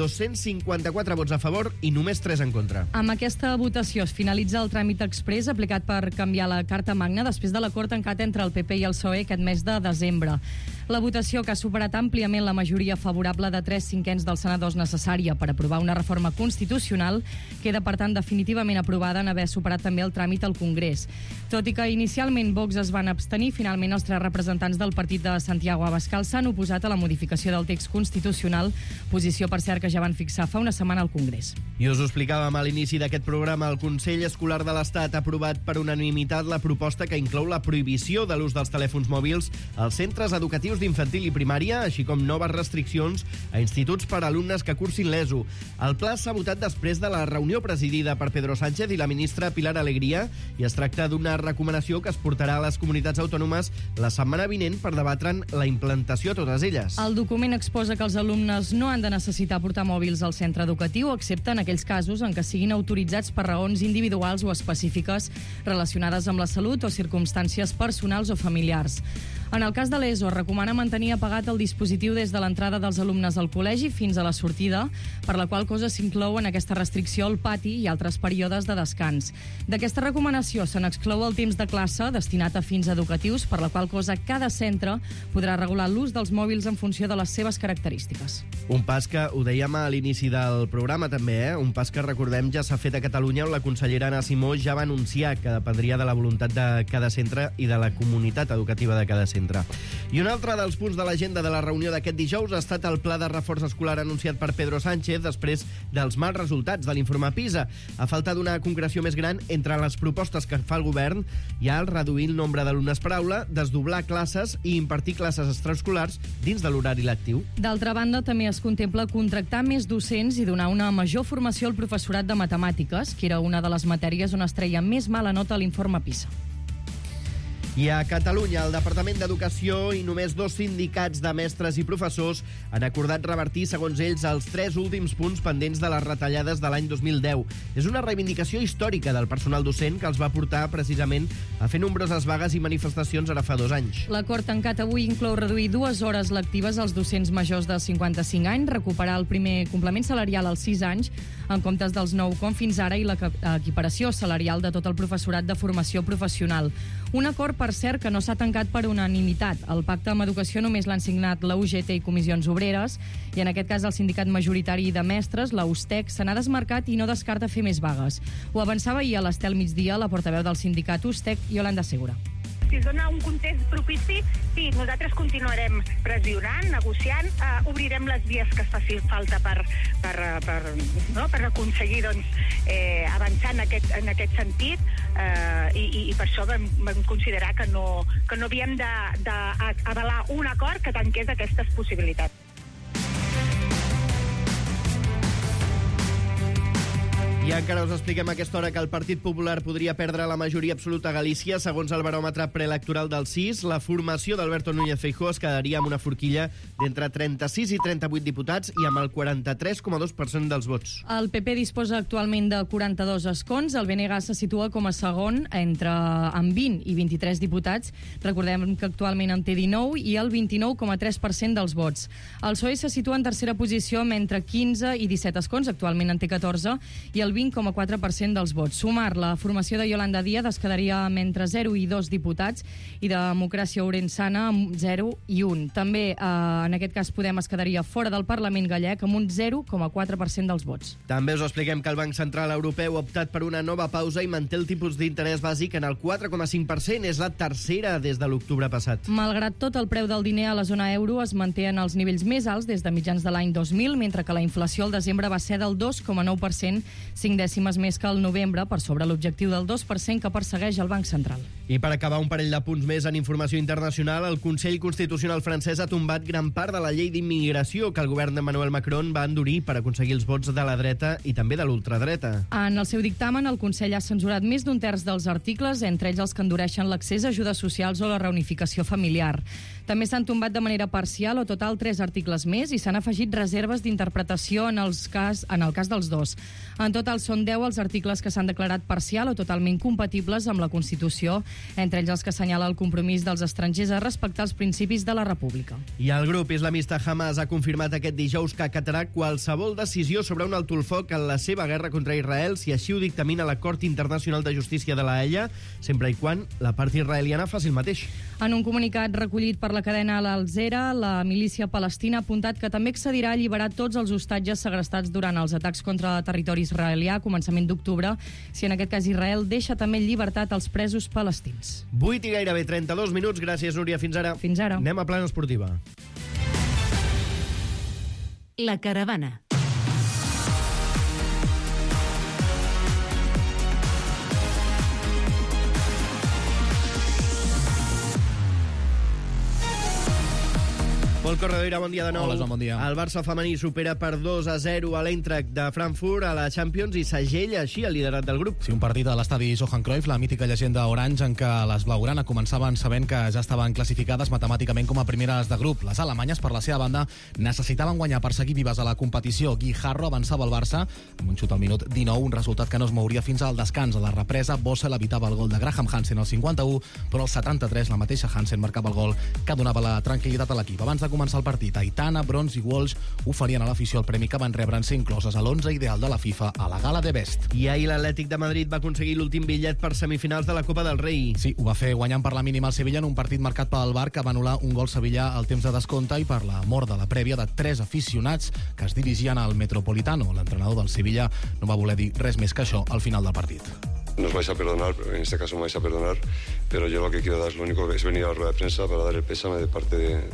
254 vots a favor i només 3 en contra. Amb aquesta votació es finalitza el tràmit exprés aplicat per canviar la Carta Magna després de l'acord tancat entre el PP i el PSOE aquest mes de desembre. La votació, que ha superat àmpliament la majoria favorable de 3/5 dels senadors necessària per aprovar una reforma constitucional, queda, per tant, definitivament aprovada en haver superat també el tràmit al Congrés. Tot i que inicialment Vox es van abstenir, finalment els 3 representants del partit de Santiago Abascal s'han oposat a la modificació del text constitucional, posició, per cert, que ja van fixar fa una setmana al Congrés. I us ho explicàvem a l'inici d'aquest programa, el Consell Escolar de l'Estat ha aprovat per unanimitat la proposta que inclou la prohibició de l'ús dels telèfons mòbils als centres educatius d'infantil i primària, així com noves restriccions a instituts per a alumnes que cursin l'ESO. El pla s'ha votat després de la reunió presidida per Pedro Sánchez i la ministra Pilar Alegría, i es tracta d'una recomanació que es portarà a les comunitats autònomes la setmana vinent per debatre'n la implantació a totes elles. El document exposa que els alumnes no han de necessitar portar mòbils al centre educatiu, excepte en aquells casos en què siguin autoritzats per raons individuals o específiques relacionades amb la salut o circumstàncies personals o familiars. En el cas de l'ESO, es recomana mantenir apagat el dispositiu des de l'entrada dels alumnes al col·legi fins a la sortida, per la qual cosa s'inclou en aquesta restricció el pati i altres períodes de descans. D'aquesta recomanació se n'exclou el temps de classe destinat a fins educatius, per la qual cosa cada centre podrà regular l'ús dels mòbils en funció de les seves característiques. Un pas que, ho dèiem a l'inici del programa també, un pas que recordem ja s'ha fet a Catalunya, on la consellera Anna Simó ja va anunciar que dependria de la voluntat de cada centre i de la comunitat educativa de cada centre. I un altre dels punts de l'agenda de la reunió d'aquest dijous ha estat el pla de reforç escolar anunciat per Pedro Sánchez després dels mals resultats de l'informe PISA. A falta d'una concreció més gran, entre les propostes que fa el govern hi ha el reduir el nombre d'alumnes per aula, desdoblar classes i impartir classes extraescolars dins de l'horari lectiu. D'altra banda, també es contempla contractar més docents i donar una major formació al professorat de matemàtiques, que era una de les matèries on es treia més mala nota a l'informe PISA. I a Catalunya, el Departament d'Educació i només 2 sindicats de mestres i professors han acordat revertir, segons ells, els 3 últims punts pendents de les retallades de l'any 2010. És una reivindicació històrica del personal docent que els va portar precisament a fer nombroses vagues i manifestacions ara fa 2 anys. L'acord tancat avui inclou reduir 2 hores lectives als docents majors de 55 anys, recuperar el primer complement salarial als 6 anys, en comptes dels 9 com fins ara, i l'equiparació salarial de tot el professorat de formació professional. Un acord, per cert, que no s'ha tancat per unanimitat. El pacte amb educació només l'han signat la UGT i Comissions Obreres, i en aquest cas el sindicat majoritari de mestres, la USTEC, se n'ha desmarcat i no descarta fer més vagues. Ho avançava ahir a l'Estel Migdia la portaveu del sindicat USTEC, Yolanda Segura. Si es dona un context propici, sí, nosaltres continuarem pressionant, negociant, obrirem les vies que es faci falta per aconseguir avançar en aquest sentit, i per això vam considerar que no havíem d'avalar un acord que tanqués aquestes possibilitats. I encara us expliquem a aquesta hora que el Partit Popular podria perdre la majoria absoluta a Galícia. Segons el baròmetre preelectoral del CIS, la formació d'Alberto Núñez Feijóo es quedaria amb una forquilla d'entre 36 i 38 diputats i amb el 43,2% dels vots. El PP disposa actualment de 42 escons. El BNG se situa com a segon amb 20 i 23 diputats. Recordem que actualment en té 19 i el 29,3% dels vots. El PSOE se situa en tercera posició amb entre 15 i 17 escons. Actualment en té 14 i el 20,4% dels vots. Sumar la formació de Yolanda Díaz es quedaria amb entre 0 i 2 diputats i de Democràcia Ourensana amb 0 i 1. També, en aquest cas, Podem es quedaria fora del Parlament gallec amb un 0,4% dels vots. També us expliquem que el Banc Central Europeu ha optat per una nova pausa i manté el tipus d'interès bàsic en el 4,5%. És la tercera des de l'octubre passat. Malgrat tot, el preu del diner a la zona euro es manté en els nivells més alts des de mitjans de l'any 2000, mentre que la inflació al desembre va ser del 2,9%, 5 dècimes més que el novembre, per sobre l'objectiu del 2% que persegueix el Banc Central. I per acabar, un parell de punts més en informació internacional, el Consell Constitucional francès ha tombat gran part de la llei d'immigració que el govern d'Emmanuel Macron va endurir per aconseguir els vots de la dreta i també de l'ultradreta. En el seu dictamen, el Consell ha censurat més d'un terç dels articles, entre ells els que endureixen l'accés a ajudes socials o la reunificació familiar. També s'han tombat de manera parcial o total 3 articles més i s'han afegit reserves d'interpretació en el cas dels dos. En total són 10 els articles que s'han declarat parcial o totalment compatibles amb la Constitució, entre ells els que assenyala el compromís dels estrangers a respectar els principis de la República. I el grup islamista Hamas ha confirmat aquest dijous que acatarà qualsevol decisió sobre un alto el foc en la seva guerra contra Israel si així ho dictamina la Cort Internacional de Justícia de la Haia, sempre i quan la part israeliana faci el mateix. En un comunicat recollit per la cadena Al Jazeera, la milícia palestina ha apuntat que també accedirà a alliberar tots els hostatges segrestats durant els atacs contra territori israelià a començament d'octubre, si en aquest cas Israel deixa també en llibertat els presos palestins. 8 i gairebé 32 minuts. Gràcies, Núria. Fins ara. Fins ara. Anem a plana esportiva. La caravana. Pol Corredoira, bon dia de nou. Hola, Joan, bon dia. El Barça femení supera per 2-0 a l'Eintracht de Frankfurt a la Champions i segella així el liderat del grup. Sí, un partit a l'estadi Johan Cruyff, la mítica llegenda orange, en què les blaugrana començaven sabent que ja estaven classificades matemàticament com a primeres de grup. Les alemanyes, per la seva banda, necessitaven guanyar per seguir vives a la competició. Guijarro avançava el Barça amb un xut al minut 19, un resultat que no es mouria fins al descans. A la represa, Bossel evitava el gol de Graham Hansen al 51, però al 73 la mateixa Hansen marcava el gol que donava la tranquil·litat a l'equip. Abans de començar el partit, Aitana, Brons i Walsh oferien a l'afició el premi que van rebre en ser incloses a l'11 ideal de la FIFA a la gala de Best. I ahir l'Atlètic de Madrid va aconseguir l'últim bitllet per semifinals de la Copa del Rei. Sí, ho va fer guanyant per la mínima el Sevilla en un partit marcat pel VAR que va anul·lar un gol sevillà al temps de descompte i per la mort de la prèvia de 3 aficionats que es dirigien al Metropolitano. L'entrenador del Sevilla no va voler dir res més que això al final del partit. Nos vais a perdonar, en este caso me vais a perdonar, pero yo lo que quiero dar es lo único que es venir a la rueda de prensa para dar el pésame de parte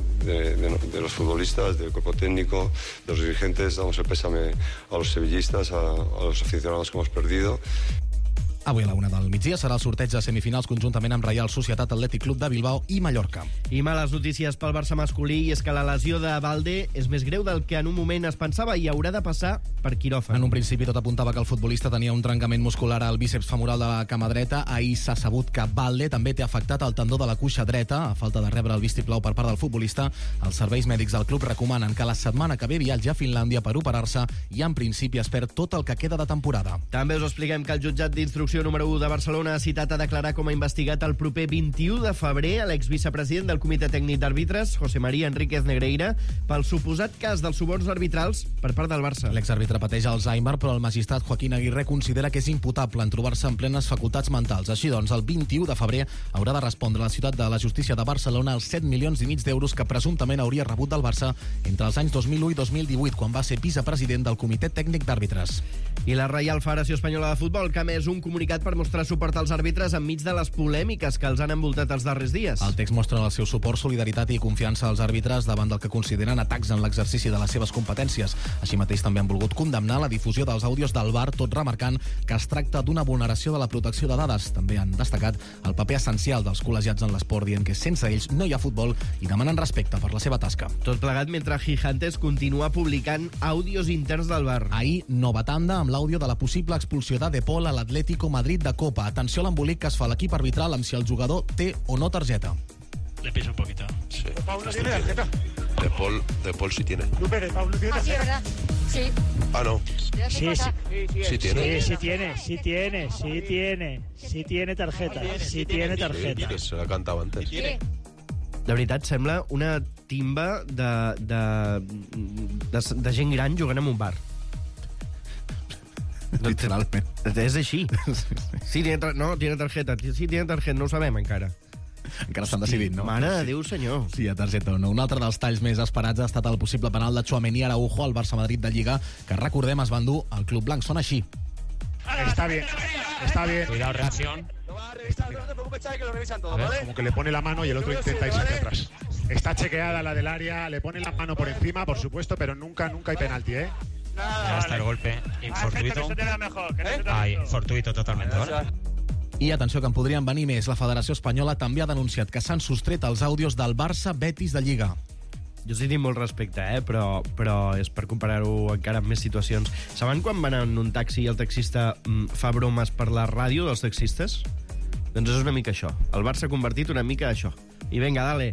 de los futbolistas, del cuerpo técnico, de los dirigentes. Damos el pésame a los sevillistas, a los aficionados que hemos perdido. Avui a la 1 del migdia serà el sorteig de semifinals conjuntament amb Reial Societat Atlètic Club de Bilbao i Mallorca. I males notícies pel Barça masculí, i és que la lesió de Balde és més greu del que en un moment es pensava i haurà de passar per quiròfan. En un principi tot apuntava que el futbolista tenia un trencament muscular al bíceps femoral de la cama dreta. Ahir s'ha sabut que Balde també té afectat el tendó de la cuixa dreta. A falta de rebre el vistiplau per part del futbolista, els serveis mèdics del club recomanen que la setmana que ve viatgi a Finlàndia per operar-se i en principi es perd tot el que queda de temporada. També us expliquem que el jutjat d'instrucció número 1 de Barcelona ha citat a declarar com a investigat el proper 21 de febrer a l'exvicepresident del Comitè Tècnic d'Àrbitres, José María Enríquez Negreira, pel suposat cas dels suborns arbitrals per part del Barça. L'exàrbitre pateix Alzheimer, però el magistrat Joaquín Aguirre considera que és imputable en trobar-se en plenes facultats mentals. Així doncs, el 21 de febrer haurà de respondre a la ciutat de la justícia de Barcelona els 7,5 milions d'euros que presumptament hauria rebut del Barça entre els anys 2001 i 2018, quan va ser vicepresident del Comitè Tècnic d'Àrbitres. I la Reial Federació Espanyola de Futbol, que ha emès un comunicat comunicat per mostrar suport als àrbitres enmig de les polèmiques que els han envoltat els darrers dies. El text mostra el seu suport, solidaritat i confiança als àrbitres davant del que consideren atacs en l'exercici de les seves competències. Així mateix també han volgut condemnar la difusió dels àudios del VAR, tot remarcant que es tracta d'una vulneració de la protecció de dades. També han destacat el paper essencial dels col·legiats en l'esport, dient que sense ells no hi ha futbol i demanen respecte per la seva tasca. Tot plegat mentre Gigantes continua publicant àudios interns del VAR. Ahir, nova tanda amb l'àudio de la possible expulsió de Paul a l'Atlético Madrid de Copa. Atenció a l'embolic que es fa a l'equip arbitral amb si el jugador té o no targeta. Le pisa un poquito. Sí. ¿Paul no tiene tarjeta? De Paul sí tiene. ¿Paul no tiene tarjeta? Sí, ¿verdad? Sí. Ah, no. Sí tiene. Sí tiene tarjeta. Sí tiene tarjeta. Que se la cantaba antes. Sí. De veritat, sembla una timba de gent gran jugant en un bar. Literalment. És així. Sí, tiene tarjeta. Sí, tiene tarjeta. No ho sabem encara. Encara estan decidint, no? Mare de Déu, senyor. Sí, a targeta o no. Un altre dels talls més esperats ha estat el possible penal de Tchouaméni Araujo al Barça-Madrid de Lliga, que recordem es va endur al Club Blanc. Sona així. Está bien. Cuidado, reacción. A ver, como que le pone la mano y el otro intenta irse hacia atrás. Está chequeada la del área, le pone la mano por encima, por supuesto, pero nunca hay penalti, ¿eh? Ya está el golpe. Fortuito. Fortuito totalmente, ¿vale? I atenció que en podrien venir més. La Federació Espanyola també ha denunciat que s'han sostret els àudios del Barça-Betis de Lliga. Jo sí tinc molt respecte, però és per comparar-ho encara amb més situacions. Saben quan van en un taxi i el taxista fa bromes per la ràdio dels taxistes? Doncs és una mica això. El Barça ha convertit una mica això. I vinga, dale.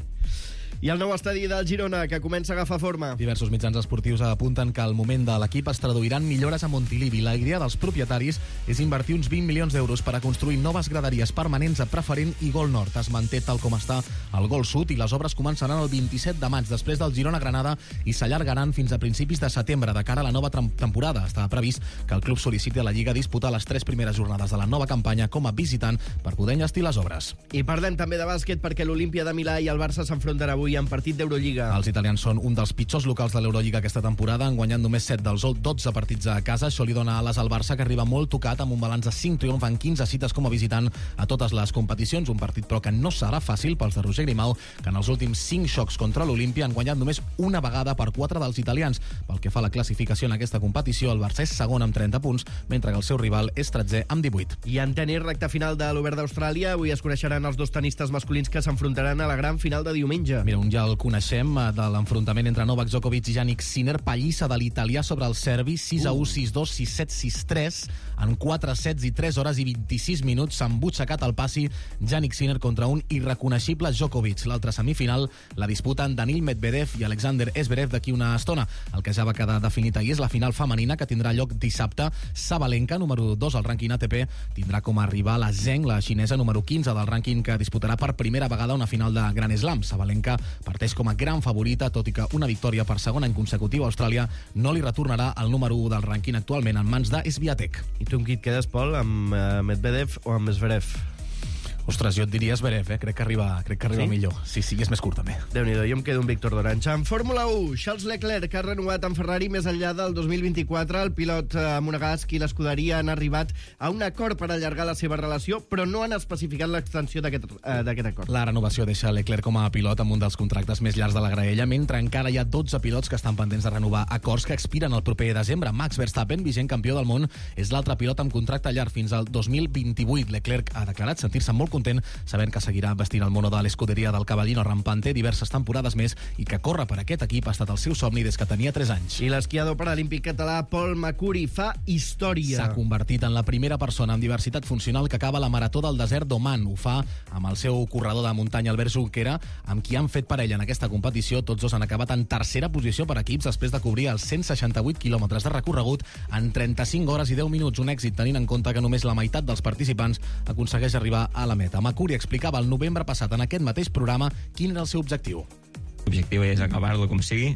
I el nou estadi del Girona, que comença a agafar forma. Diversos mitjans esportius apunten que al moment de l'equip es traduiran millores a Montilivi. La idea dels propietaris és invertir uns 20 milions d'euros per a construir noves graderies permanents a Preferent i Gol Nord. Es manté tal com està el Gol Sud i les obres començaran el 27 de maig, després del Girona-Granada, i s'allargaran fins a principis de setembre, de cara a la nova temporada. Està previst que el club sol·liciti a la Lliga disputar les 3 primeres jornades de la nova campanya com a visitant per poder enllestir les obres. I parlem també de bàsquet perquè l'Olímpia de Milà i el Barça s'enfrontaran avui en partit d'Eurolliga. Els italians són un dels pitjors locals de l'Eurolliga aquesta temporada, han guanyat només 7 dels 12 partits a casa. Això li dona ales al Barça, que arriba molt tocat amb un balanç de 5 triomfs en 15 cites com a visitant a totes les competicions. Un partit, però, que no serà fàcil pels de Roger Grimau, que en els últims 5 xocs contra l'Olímpia han guanyat només una vegada per 4 dels italians. Pel que fa a la classificació en aquesta competició, el Barça és segon amb 30 punts, mentre que el seu rival és 13è amb 18. I en tenis, recta final de l'Obert d'Austràlia. Avui es coneixeran els 2 tenistes masculins que s'enfrontaran a la gran final de diumenge. Mira, un ja el coneixem, de l'enfrontament entre Novak Djokovic i Jannik Sinner, pallissa de l'italià sobre el serbi, 6-1, 6-2, 6-7, 6-3, en 4 sets i 3 hores i 26 minuts s'ha embutxacat el passi Jannik Sinner contra un irreconeixible Djokovic. L'altra semifinal la disputen Daniil Medvedev i Alexander Zverev d'aquí una estona. El que ja va quedar definit ahir és la final femenina, que tindrà lloc dissabte. Sabalenka, número 2 al rànquing ATP, tindrà com a rival a Zheng, la xinesa número 15 del rànquing, que disputarà per primera vegada una final de Grand Slam. Sabalenka parteix com a gran favorita, tot i que una victòria per segon any consecutiu a Austràlia no li retornarà el número 1 del rànquing actualment en mans de Swiatek. I tu amb qui et quedes, Pol? Amb Medvedev o amb Zverev? Ostres, jo et diria Zverev, crec que arriba sí? Millor. Sí, és més curt també. Déu-n'hi-do, jo em quedo amb Víctor Dorancha. En Fórmula 1, Charles Leclerc ha renovat amb Ferrari més enllà del 2024. El pilot monegasc i l'escuderia han arribat a un acord per allargar la seva relació, però no han especificat l'extensió d'aquest acord. La renovació deixa Leclerc com a pilot amb un dels contractes més llargs de la graella, mentre encara hi ha 12 pilots que estan pendents de renovar acords que expiren el proper desembre. Max Verstappen, vigent campió del món, és l'altre pilot amb contracte llarg fins al 2028. Leclerc ha declarat sentir-se molt content, sabent que seguirà vestint el mono de l'escuderia del Cavallino rampante diverses temporades més i que córrer per aquest equip ha estat el seu somni des que tenia 3 anys. I l'esquiador paralímpic català Pol Macuri fa història. S'ha convertit en la primera persona amb diversitat funcional que acaba la Marató del Desert d'Oman. Ho fa amb el seu corredor de muntanya Albert Junquera, amb qui han fet parella en aquesta competició. Tots dos han acabat en tercera posició per equips després de cobrir els 168 quilòmetres de recorregut en 35 hores i 10 minuts. Un èxit tenint en compte que només la meitat dels participants aconsegueix arribar a la meta. Macuri explicava el novembre passat en aquest mateix programa quin era el seu objectiu. L'objectiu és acabar-lo com sigui,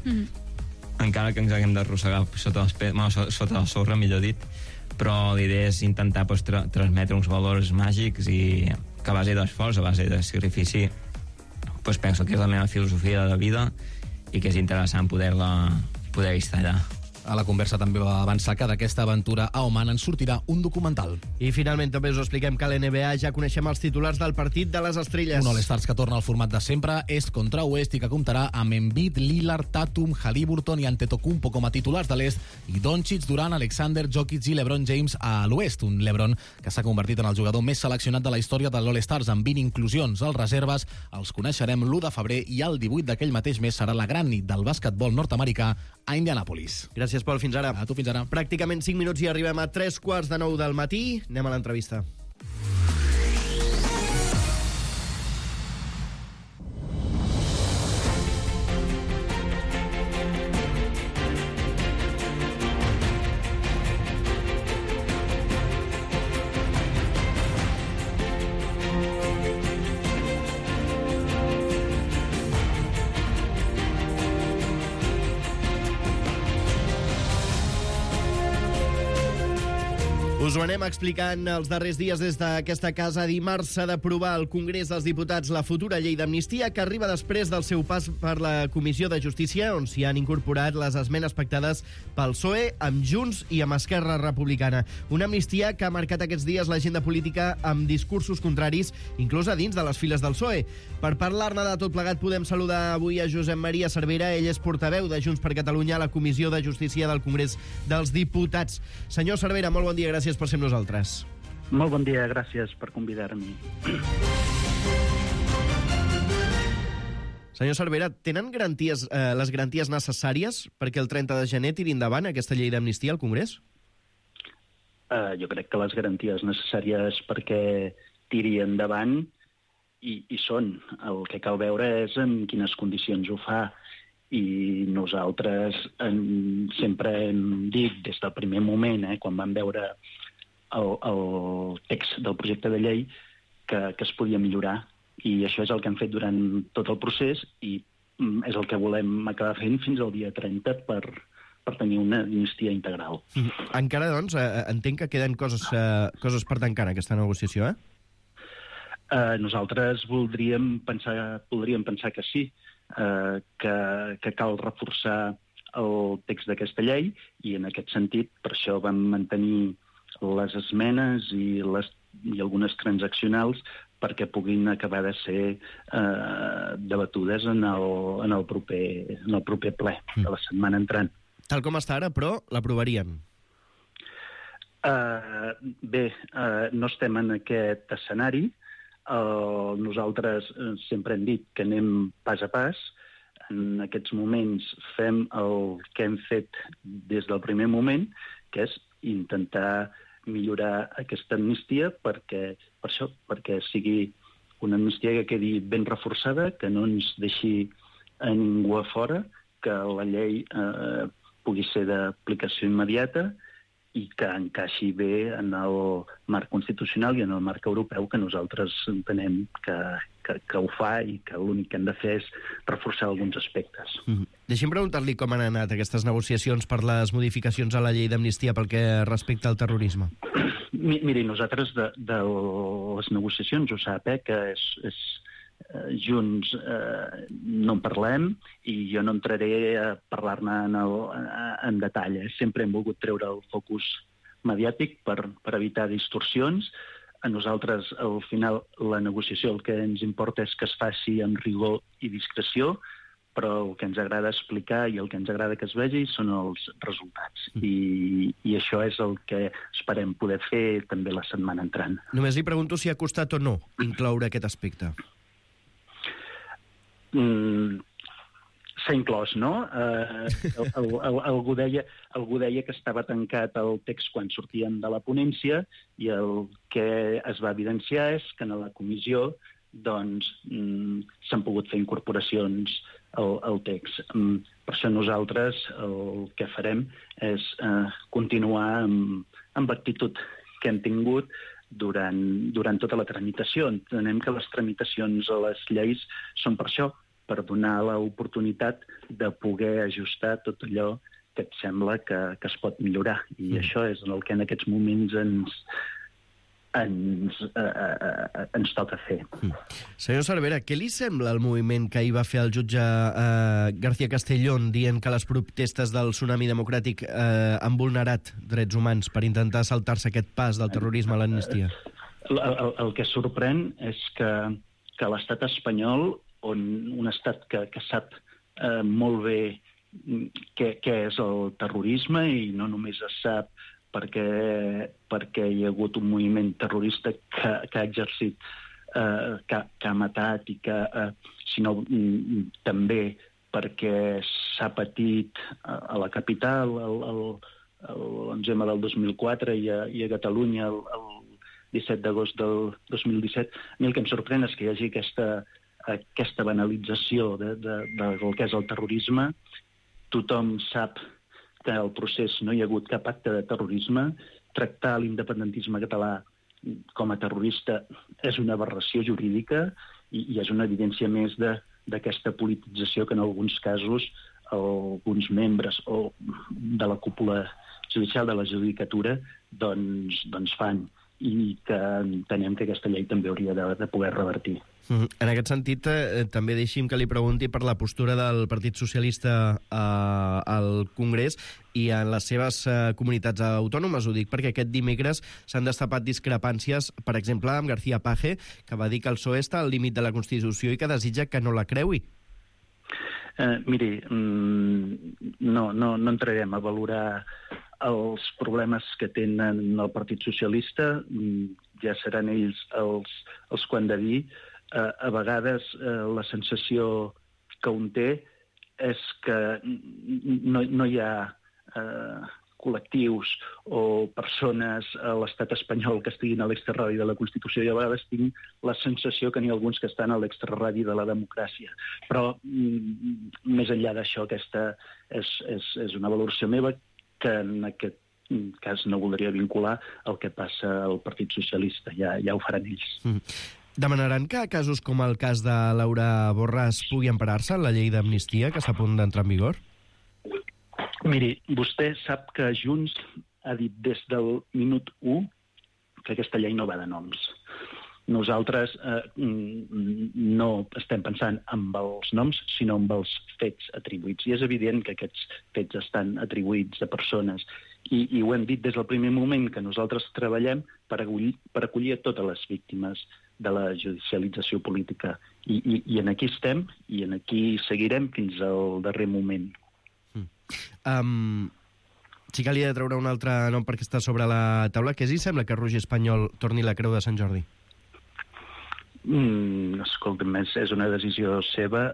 encara que ens haguem d'arrossegar sota la sorra, millor dit, però l'idea és intentar transmetre uns valors màgics i que a base d'esforç, a base de sacrifici, penso que és la meva filosofia de vida i que és interessant poder instal·lar. A la conversa també va avançar que d'aquesta aventura a Oman en sortirà un documental. I finalment també us expliquem que a l'NBA ja coneixem els titulars del partit de les estrelles. Un All-Stars que torna al format de sempre, est contra oest, i que comptarà amb Embiid, Lillard, Tatum, Haliburton i Antetokounmpo com a titulars de l'est, i Doncic, Durant, Alexander, Jokic i LeBron James a l'oest. Un LeBron que s'ha convertit en el jugador més seleccionat de la història de l'All-Stars, amb 20 inclusions. Els reserves els coneixerem l'1 de febrer i el 18 d'aquell mateix mes serà la gran nit del bàsquetbol nord-americà a Indianapolis. Gràcies, Pol. Fins ara. A tu, fins ara. Pràcticament 5 minuts i arribem a 3:45 del matí. Anem a l'entrevista. Us ho anem explicant els darrers dies des d'aquesta casa. Dimarts s'ha d'aprovar al Congrés dels Diputats la futura llei d'amnistia, que arriba després del seu pas per la Comissió de Justícia, on s'hi han incorporat les esmenes pactades pel PSOE, amb Junts i amb Esquerra Republicana. Una amnistia que ha marcat aquests dies l'agenda política amb discursos contraris, inclús a dins de les files del PSOE. Per parlar-ne de tot plegat podem saludar avui a Josep Maria Cervera. Ell és portaveu de Junts per Catalunya a la Comissió de Justícia del Congrés dels Diputats. Senyor Cervera, molt bon dia, gràcies per ser amb nosaltres. Molt bon dia, gràcies per convidar-me. Senyor Cervera, tenen les garanties necessàries perquè el 30 de gener tiri endavant aquesta llei d'amnistia al Congrés? Jo crec que les garanties necessàries perquè tiri endavant hi són. El que cal veure és en quines condicions ho fa. I nosaltres sempre hem dit des del primer moment, quan vam veure el text del projecte de llei, que es podia millorar. I això és el que hem fet durant tot el procés i és el que volem acabar fent fins al dia 30 per tenir una amnistia integral. Encara, doncs, entenc que queden coses per tancar en aquesta negociació, Nosaltres podríem pensar que sí, que cal reforçar el text d'aquesta llei i en aquest sentit per això vam mantenir les esmenes i algunes transaccionals perquè puguin acabar de ser debatudes en el proper ple de la setmana entrant. Tal com està ara, però, l'aprovarien? Bé, no estem en aquest escenari. Nosaltres sempre hem dit que anem pas a pas. En aquests moments fem el que hem fet des del primer moment, que és intentar millorar aquesta amnistia perquè sigui una amnistia que quedi ben reforçada, que no ens deixi a ningú a fora, que la llei pugui ser d'aplicació immediata i que encaixi bé en el marc constitucional i en el marc europeu, que nosaltres entenem que ho fa i que l'únic que hem de fer és reforçar alguns aspectes. Deixi'm preguntar-li com han anat aquestes negociacions per les modificacions a la llei d'amnistia pel que respecta al terrorisme. Miri, nosaltres de les negociacions ho sap, que Junts no en parlem i jo no entraré a parlar-ne en detall. Sempre hem volgut treure el focus mediàtic per evitar distorsions. A nosaltres, al final, la negociació el que ens importa és que es faci amb rigor i discreció, però el que ens agrada explicar i el que ens agrada que es vegi són els resultats. I això és el que esperem poder fer també la setmana entrant. Només li pregunto si ha costat o no incloure aquest aspecte. S'ha inclòs, no? Algú deia que estava tancat el text quan sortíem de la ponència i el que es va evidenciar és que en la comissió s'han pogut fer incorporacions al text. Per això nosaltres el que farem és continuar amb l'actitud que hem tingut durant tota la tramitació. Entenem que les tramitacions a les lleis són per això, per donar l'oportunitat de poder ajustar tot allò que et sembla que es pot millorar. I això és el que en aquests moments ens toca fer. Senyor Cervera, què li sembla el moviment que ahir va fer el jutge García Castellón dient que les protestes del Tsunami Democràtic han vulnerat drets humans per intentar saltar-se aquest pas del terrorisme a l'amnistia? El que sorprèn és que l'estat espanyol, un estat que sap molt bé què és el terrorisme, i no només es sap perquè hi ha hagut un moviment terrorista que ha exercit, que ha matat, i que, sinó també perquè s'ha patit a la capital l'11M del 2004 i a Catalunya el 17 d'agost del 2017. A mi el que em sorprèn és que hi hagi aquesta banalització del que és el terrorisme. Tothom sap que al procés no hi ha hagut cap acte de terrorisme. Tractar l'independentisme català com a terrorista és una aberració jurídica i és una evidència més d'aquesta politització que en alguns casos alguns membres de la cúpula judicial de la judicatura doncs fan, i que entenem que aquesta llei també hauria de poder revertir. En aquest sentit, també deixi'm que li pregunti per la postura del Partit Socialista al Congrés i en les seves comunitats autònomes. Ho dic perquè aquest dimecres s'han destapat discrepàncies, per exemple, amb García Page, que va dir que el PSOE està al límit de la Constitució i que desitja que no la creui. Miri, no entrarem a valorar els problemes que tenen el Partit Socialista, ja seran ells els que han de dir. A vegades la sensació que un té és que no hi ha col·lectius o persones a l'estat espanyol que estiguin a l'extraradi de la Constitució, i a vegades tinc la sensació que n'hi ha alguns que estan a l'extraradi de la democràcia. Però, més enllà d'això, aquesta és una valoració meva, que en aquest cas no voldria vincular el que passa al Partit Socialista. Ja ho faran ells. Demanaran que casos com el cas de Laura Borràs pugui emparar-se en la llei d'amnistia que està a punt d'entrar en vigor? Miri, vostè sap que Junts ha dit des del minut 1 que aquesta llei no va de noms. Nosaltres no estem pensant en els noms, sinó en els fets atribuïts. I és evident que aquests fets estan atribuïts a persones. I ho hem dit des del primer moment, que nosaltres treballem per acollir a totes les víctimes de la judicialització política. I en aquí estem, i en aquí seguirem fins al darrer moment. Sí que li he de treure un altre nom perquè està sobre la taula. Què hi sembla que Roger Espanyol torni la Creu de Sant Jordi? Escolta'm, és una decisió seva,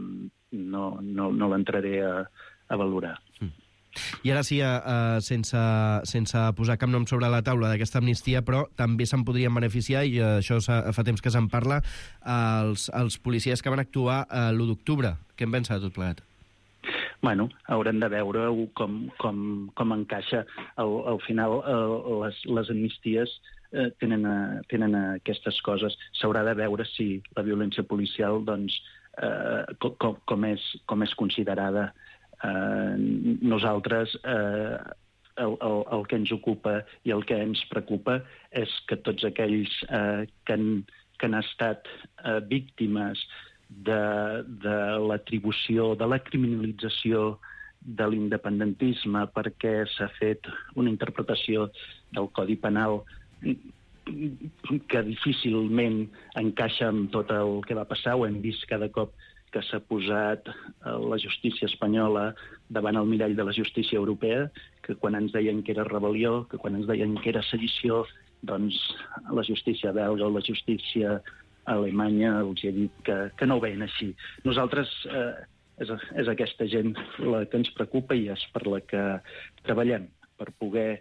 no l'entraré a valorar. I ara sí, sense posar cap nom sobre la taula d'aquesta amnistia, però també se'n podrien beneficiar, i això fa temps que se'n parla, els policies que van actuar l'1 d'octubre. Què en pensa de tot plegat? Bueno, haurem de veure com encaixa. Al final, les amnisties tenen aquestes coses. S'haurà de veure si la violència policial, doncs, com és considerada. Nosaltres, el que ens ocupa i el que ens preocupa és que tots aquells que han estat víctimes de l'atribució, de la criminalització de l'independentisme, perquè s'ha fet una interpretació del Codi Penal que difícilment encaixa amb tot el que va passar. Ho hem vist cada cop que s'ha posat la justícia espanyola davant el mirall de la justícia europea, que quan ens deien que era rebel·lió, que quan ens deien que era sedició, doncs la justícia belga o la justícia alemanya els ha dit que no ho veien així. Nosaltres és aquesta gent la que ens preocupa i és per la que treballem, per poder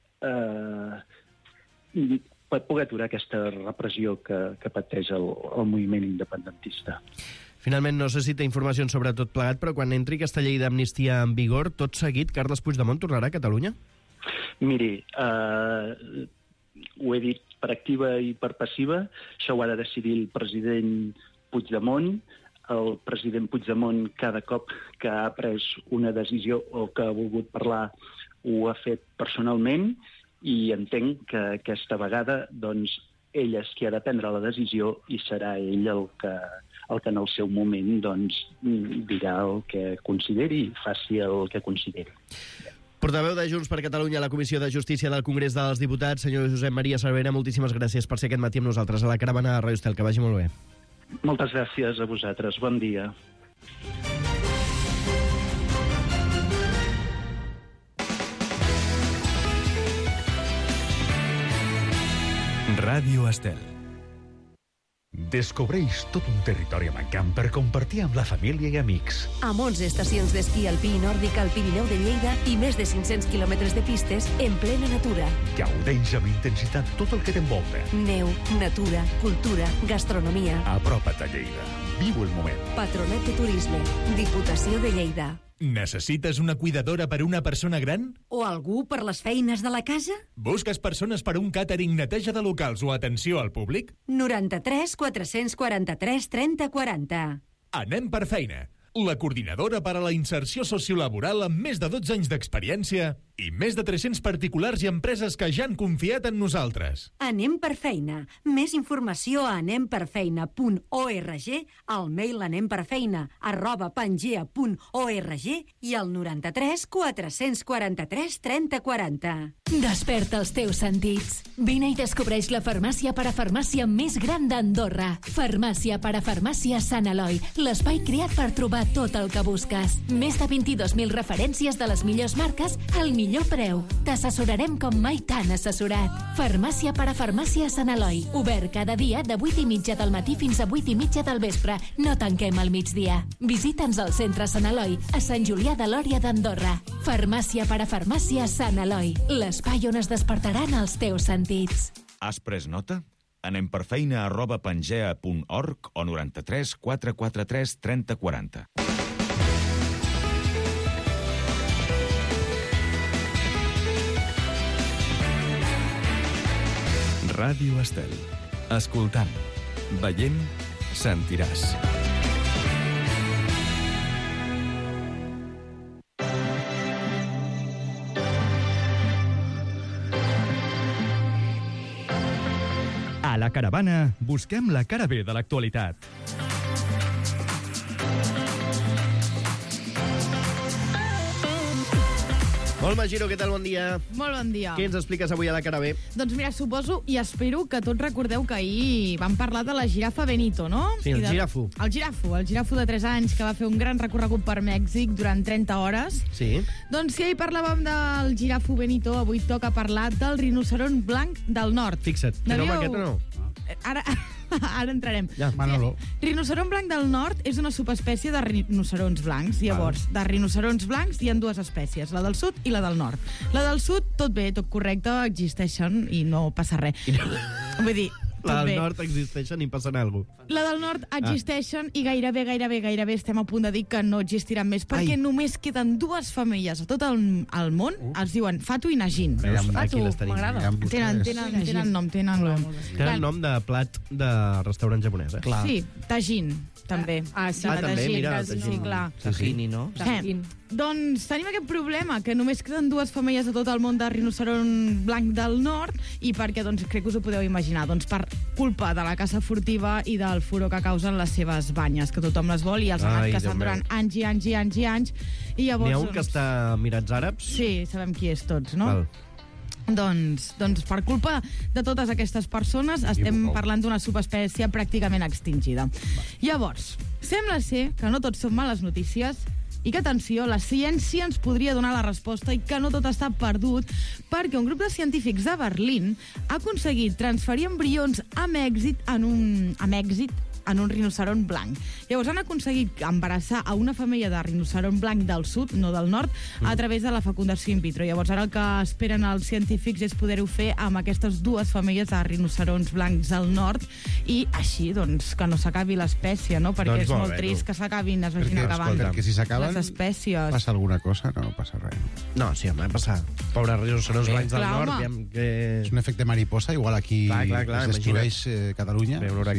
aturar aquesta repressió que pateix el moviment independentista. Finalment, no sé si té informació sobre tot plegat, però quan entri aquesta llei d'amnistia en vigor, tot seguit, Carles Puigdemont tornarà a Catalunya? Miri, ho he dit per activa i per passiva. Això ho ha de decidir el president Puigdemont. El president Puigdemont, cada cop que ha pres una decisió o que ha volgut parlar, ho ha fet personalment, i entenc que aquesta vegada doncs, ell és qui ha de prendre la decisió i serà ell el que en el seu moment doncs, dirà el que consideri i faci el que consideri. Portaveu de Junts per Catalunya a la Comissió de Justícia del Congrés dels Diputats, senyor Josep Maria Cervera, moltíssimes gràcies per ser aquest matí amb nosaltres a la caravana de Ràdio Estel. Que vagi molt bé. Moltes gràcies a vosaltres. Bon dia. Ràdio Estel. Descobreix tot un territori mancant per compartir amb la família i amics. Amb 11 estacions d'esquí alpí i nòrdic al Pirineu de Lleida i més de 500 quilòmetres de pistes en plena natura. Gaudeix amb intensitat tot el que t'envolta. Neu, natura, cultura, gastronomia. Apropa't a Lleida. Viu el moment. Patronat de Turisme. Diputació de Lleida. Necessites una cuidadora per una persona gran? O algú per les feines de la casa? Busques persones per un càtering, neteja de locals o atenció al públic? 93 443 30 40. Anem per feina. La coordinadora per a la inserció sociolaboral amb més de 12 anys d'experiència i més de 300 particulars i empreses que ja han confiat en nosaltres. Anem per feina. Més informació a anemperfeina.org, al mail anemperfeina@pangea.org i al 93 443 30 40. Desperta els teus sentits. Vine i descobreix la farmàcia parafarmàcia més gran d'Andorra. Farmàcia parafarmàcia Sant Eloi, l'espai creat per trobar tot el que busques. Més de 22.000 referències de les millors marques al millor preu. T'assessorarem com mai t'han assessorat. Farmàcia parafarmàcia Sant Eloi. Obert cada dia de 8:30 del matí fins a 8:30 del vespre. No tanquem al migdia. Visita'ns al centre Sant Eloi, a Sant Julià de Lòria d'Andorra. Farmàcia parafarmàcia Sant Eloi. L'espai on es despertaran els teus sentits. Has pres nota? Anem per feina@pangea.org o 93 443 30 40. Ràdio Estel. Escoltant, veient, sentiràs. A la caravana busquem la cara B de l'actualitat. Molma Giro, què tal? Bon dia. Molt bon dia. Què ens expliques avui a la cara B? Doncs mira, suposo i espero que tots recordeu que ahir vam parlar de la girafa Benito, no? Sí, el girafo. El girafo de 3 anys que va fer un gran recorregut per Mèxic durant 30 hores. Sí. Doncs si ahir parlàvem del girafo Benito, avui toca parlar del rinoceront blanc del nord. Fixa't, que nom aquest o no? Ara entrarem. Ja, Manolo. Rinoceront blanc del nord és una subespècie de rinoceronts blancs. Llavors, de rinoceronts blancs hi ha dues espècies, la del sud i la del nord. La del sud, tot bé, tot correcte, existeixen i no passa res. Vull dir, la del nord existeixen i passen alguna cosa. La del nord existeixen i gairebé estem a punt de dir que no existiran més, perquè només queden dues femelles a tot el món, es diuen Fatu i Najin. Fatu, m'agrada. Tenen nom. Tenen nom de plat de restaurant japonès, eh? Sí, Tajin, també. Sí, també, mira, sí, clar. Tajini, no? Doncs tenim aquest problema, que només queden dues femelles a tot el món de rinoceront blanc del nord, i perquè, doncs, crec que us ho podeu imaginar, doncs per culpa de la caça furtiva i del furor que causen les seves banyes, que tothom les vol i els han anat caçant durant anys i anys i anys i anys. I llavors, n'hi ha un que està a Emirats Àrabs? Sí, sabem qui és tots, no? Doncs per culpa de totes aquestes persones estem parlant d'una subespècie pràcticament extingida. Llavors, sembla ser que no tot són males notícies i que, atenció, la ciència ens podria donar la resposta i que no tot està perdut, perquè un grup de científics de Berlín ha aconseguit transferir embrions amb èxit en un rinoceront blanc. Llavors han aconseguit embarassar a una femella de rinoceront blanc del sud, no del nord, a través de la fecundació in vitro. Llavors ara el que esperen els científics és poder-ho fer amb aquestes dues femelles de rinoceronts blancs al nord i així, doncs, que no s'acabi l'espècie, no? Perquè és molt trist que s'acabin, es vagin acabant perquè si s'acaben les espècies. Passa alguna cosa? No passa res. No, sí, home, passa. Pobres rinoceronts blancs del nord. És un efecte mariposa, igual aquí es destrueix Catalunya. Bé, un huracà.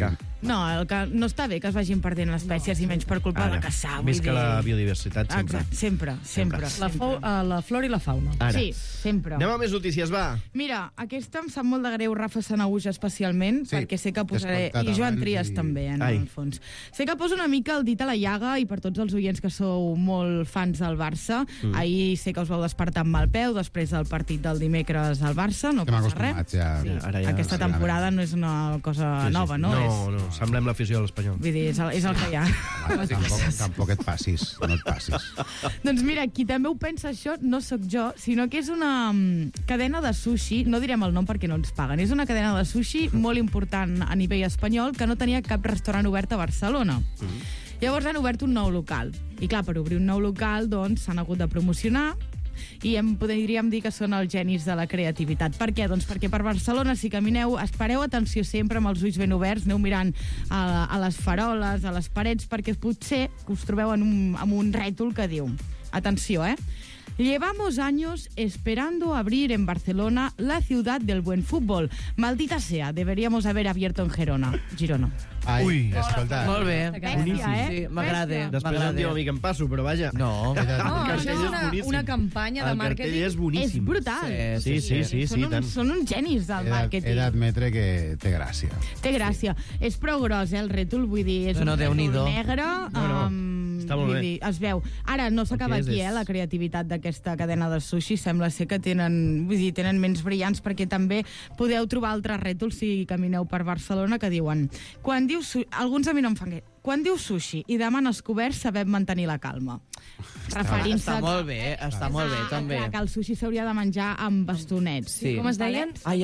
No, no està bé que es vagin perdent les espècies i menys per culpa de caçar. Més que la biodiversitat, sempre. Exacte, sempre. La flora i la fauna. Sí, sempre. Anem a més notícies, va. Mira, aquesta em sap molt de greu, Rafa Sanahuja especialment, perquè sé que posaré... I Joan Trias també, en el fons. Sé que poso una mica el dit a la llaga i per tots els oients que sou molt fans del Barça. Ahir sé que us vau despertar amb mal peu després del partit del dimecres al Barça, no passa res. Aquesta temporada no és una cosa nova, no? No, semblem l'afició de l'Espanyol. Vull dir, és el que hi ha. Tampoc et passis, no et passis. Doncs mira, qui també ho pensa això no sóc jo, sinó que és una cadena de sushi, no direm el nom perquè no ens paguen, és una cadena de sushi molt important a nivell espanyol que no tenia cap restaurant obert a Barcelona. Llavors han obert un nou local. I clar, per obrir un nou local, doncs, s'han hagut de promocionar i podríem dir que són els genis de la creativitat. Per què? Doncs perquè per Barcelona, si camineu, espereu atenció sempre amb els ulls ben oberts, aneu mirant a les faroles, a les parets, perquè potser us trobeu amb un rètol que diu, atenció, llevamos años esperando abrir en Barcelona la ciudad del buen fútbol. Maldita sea, deberíamos haber abierto en Girona. Ui, escolta. Molt bé. Bèstia, Sí, m'agrada. Després em diu a mi que em passo, però vaja. No, això és una campanya de màrqueting. El cartell és boníssim. És brutal. Sí, tant. Són uns genis del màrqueting. He d'admetre que té gràcia. Té gràcia. És prou gros, el rètol, vull dir, és un rètol negre. Està molt bé. Es veu. Ara, no s'acaba aquí, la creativitat d'aquesta cadena de sushi. Sembla ser que tenen ments brillants, perquè també podeu trobar altres rètols si camineu per Barcelona que diuen... Alguns a mi no em fan què. Quan diu sushi i demanes coberts, sabem mantenir la calma. Està molt bé, també. Que el sushi s'hauria de menjar amb bastonets. Com es deien? Ai.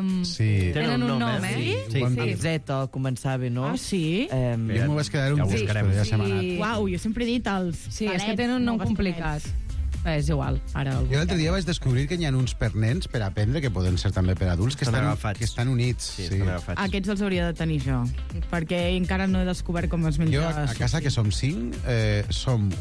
Tenen un nom, Amb Z començava, no? Ah, sí? Jo m'ho vaig quedar un temps, però ja se m'ha anat. Uau, jo sempre he dit els Sí, és que tenen un nom complicat. És igual. Jo l'altre dia vaig descobrir que hi ha uns per nens per aprendre, que poden ser també per adults, que estan units. Aquests els hauria de tenir jo, perquè encara no he descobert com es menja. Jo, a casa, que som 5, som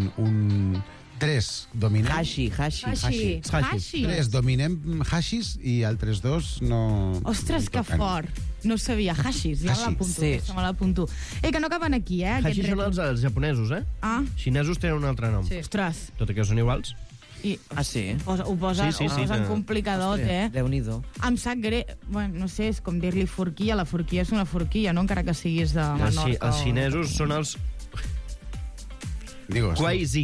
un 3 dominem... Hashi. 3 dominem hashis i altres 2 no... Ostres, que fort. No sabia. Hashis, ja me l'apunto. Que no acaben aquí, Hashis són els japonesos, Xinesos tenen un altre nom. Ostres. Tot i que són iguals. Sí. Ho posen complicadot, Déu-n'hi-do. Em sap greu. Bueno, no sé, és com dir-li forquilla. La forquilla és una forquilla, no? Encara que siguis de Menorca. Els xinesos són els... Guaizi.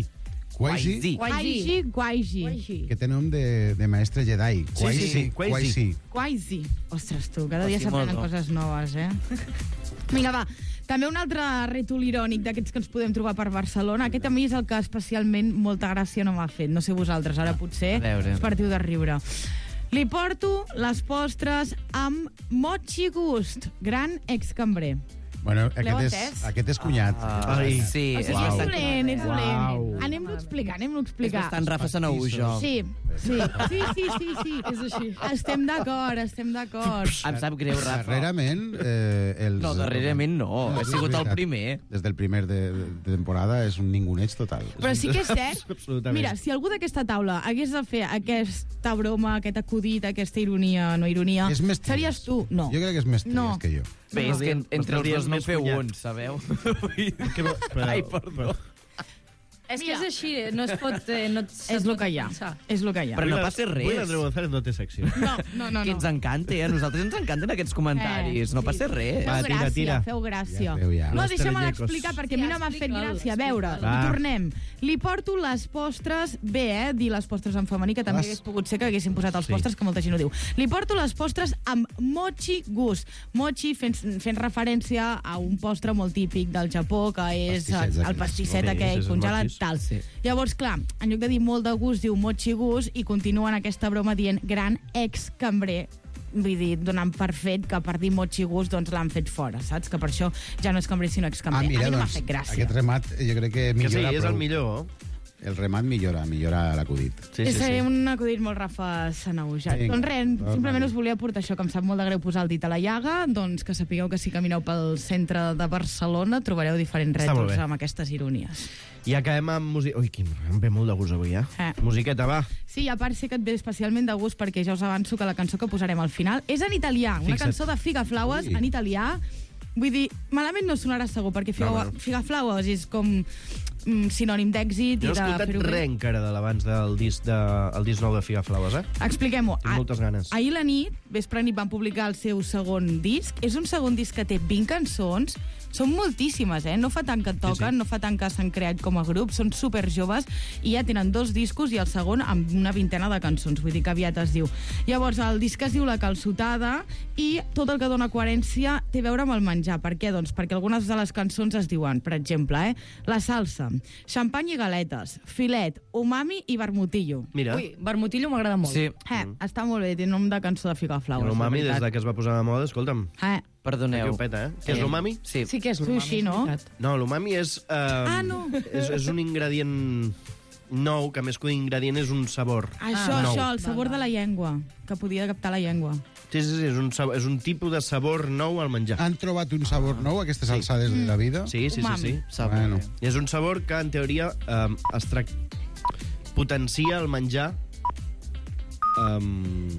Guaizi. Que té nom de maestre Jedi. Guaizi. Ostres, tu, cada dia s'aprenen coses noves, Vinga, va. També un altre rètol irònic d'aquests que ens podem trobar per Barcelona. Aquest a mi és el que especialment molta gràcia no m'ha fet. No sé vosaltres, ara potser us partiu de riure. Li porto les postres amb mochi gust. Gran excambrer. Bueno, aquest és cunyat. Sí, és dolent. Anem-lo a explicar. És bastant Rafa Sanahuja. Sí. És així. Estem d'acord. Em sap greu, Rafa. Darrerament... No, darrerament no. He sigut el primer. Des del primer de temporada és un ninguneig total. Però sí que és cert. Mira, si algú d'aquesta taula hagués de fer aquesta broma, aquest acudit, aquesta ironia, no ironia, series tu? No. Jo crec que és més tries que jo. Bé, és que entre els dos no feu un, sabeu? Ai, perdó. És que és així, no es pot... És el que hi ha. Però no passa res. Avui l'Andreu González no té secció. No. Que ens encanta, a nosaltres ens encanten aquests comentaris. No passa res. Feu gràcia. No, deixa'm explicar, perquè a mi no m'ha fet gràcia. A veure, tornem. Li porto les postres, dir les postres en femení, que també hagués pogut ser que haguessin posat els postres, que molta gent ho diu. Li porto les postres amb mochi gust. Mochi fent referència a un postre molt típic del Japó, que és el pastisset aquell congelat. Llavors, clar, en lloc de dir molt de gust, diu mochi gust, i continuen aquesta broma dient gran ex-cambrer. Vull dir, donant per fet que per dir mochi gust doncs l'han fet fora, saps? Que per això ja no és cambrer, sinó ex-cambrer. Mira, a mi no m'ha fet gràcia. Aquest remat jo crec que millora prou. És el millor. El remat millora l'acudit. És un acudit molt Rafa Sanahuja. Doncs res, simplement us volia aportar això, que em sap molt de greu posar el dit a la llaga, doncs que sapigueu que si camineu pel centre de Barcelona trobareu diferents rètols amb aquestes ironies. I acabem amb música... Ui, em ve molt de gust avui, Musiqueta, va. Sí, a part sé que et ve especialment de gust perquè ja us avanço que la cançó que posarem al final és en italià, una cançó de Figa Flowers en italià, Vull dir, malament no sonarà segur, perquè Figaflaues és com sinònim d'èxit i de fer-ho bé. No he escoltat res encara de l'abans del disc nou de Figaflaues, Expliquem-ho. Tinc moltes ganes. Ahir la nit, vespre nit, van publicar el seu segon disc. És un segon disc que té 20 cançons. Són moltíssimes, No fa tant que toquen, no fa tant que s'han creat com a grup, són superjoves i ja tenen 2 discos i el segon amb una vintena de cançons, vull dir que aviat es diu. Llavors, el disc es diu La Calçotada i tot el que dona coherència té a veure amb el menjar. Per què? Doncs perquè algunes de les cançons es diuen, per exemple, la salsa, xampany i galetes, filet, umami i vermutillo. Mira. Ui, vermutillo m'agrada molt. Sí. Està molt bé, té nom de cançó de Figaflaues. L'umami, des que es va posar de moda, escolta'm. Perdoneu. Aquí ho peta, Què és l'umami? Sí. Sí que és l'umami. Sushi, no? No, l'umami és... no. És un ingredient nou, que més que un ingredient és un sabor. Això, el sabor de la llengua, que podia captar la llengua. Sí, és un tipus de sabor nou al menjar. Han trobat un sabor nou, aquestes alçades de la vida? Sí. Bueno. És un sabor que, en teoria, potencia el menjar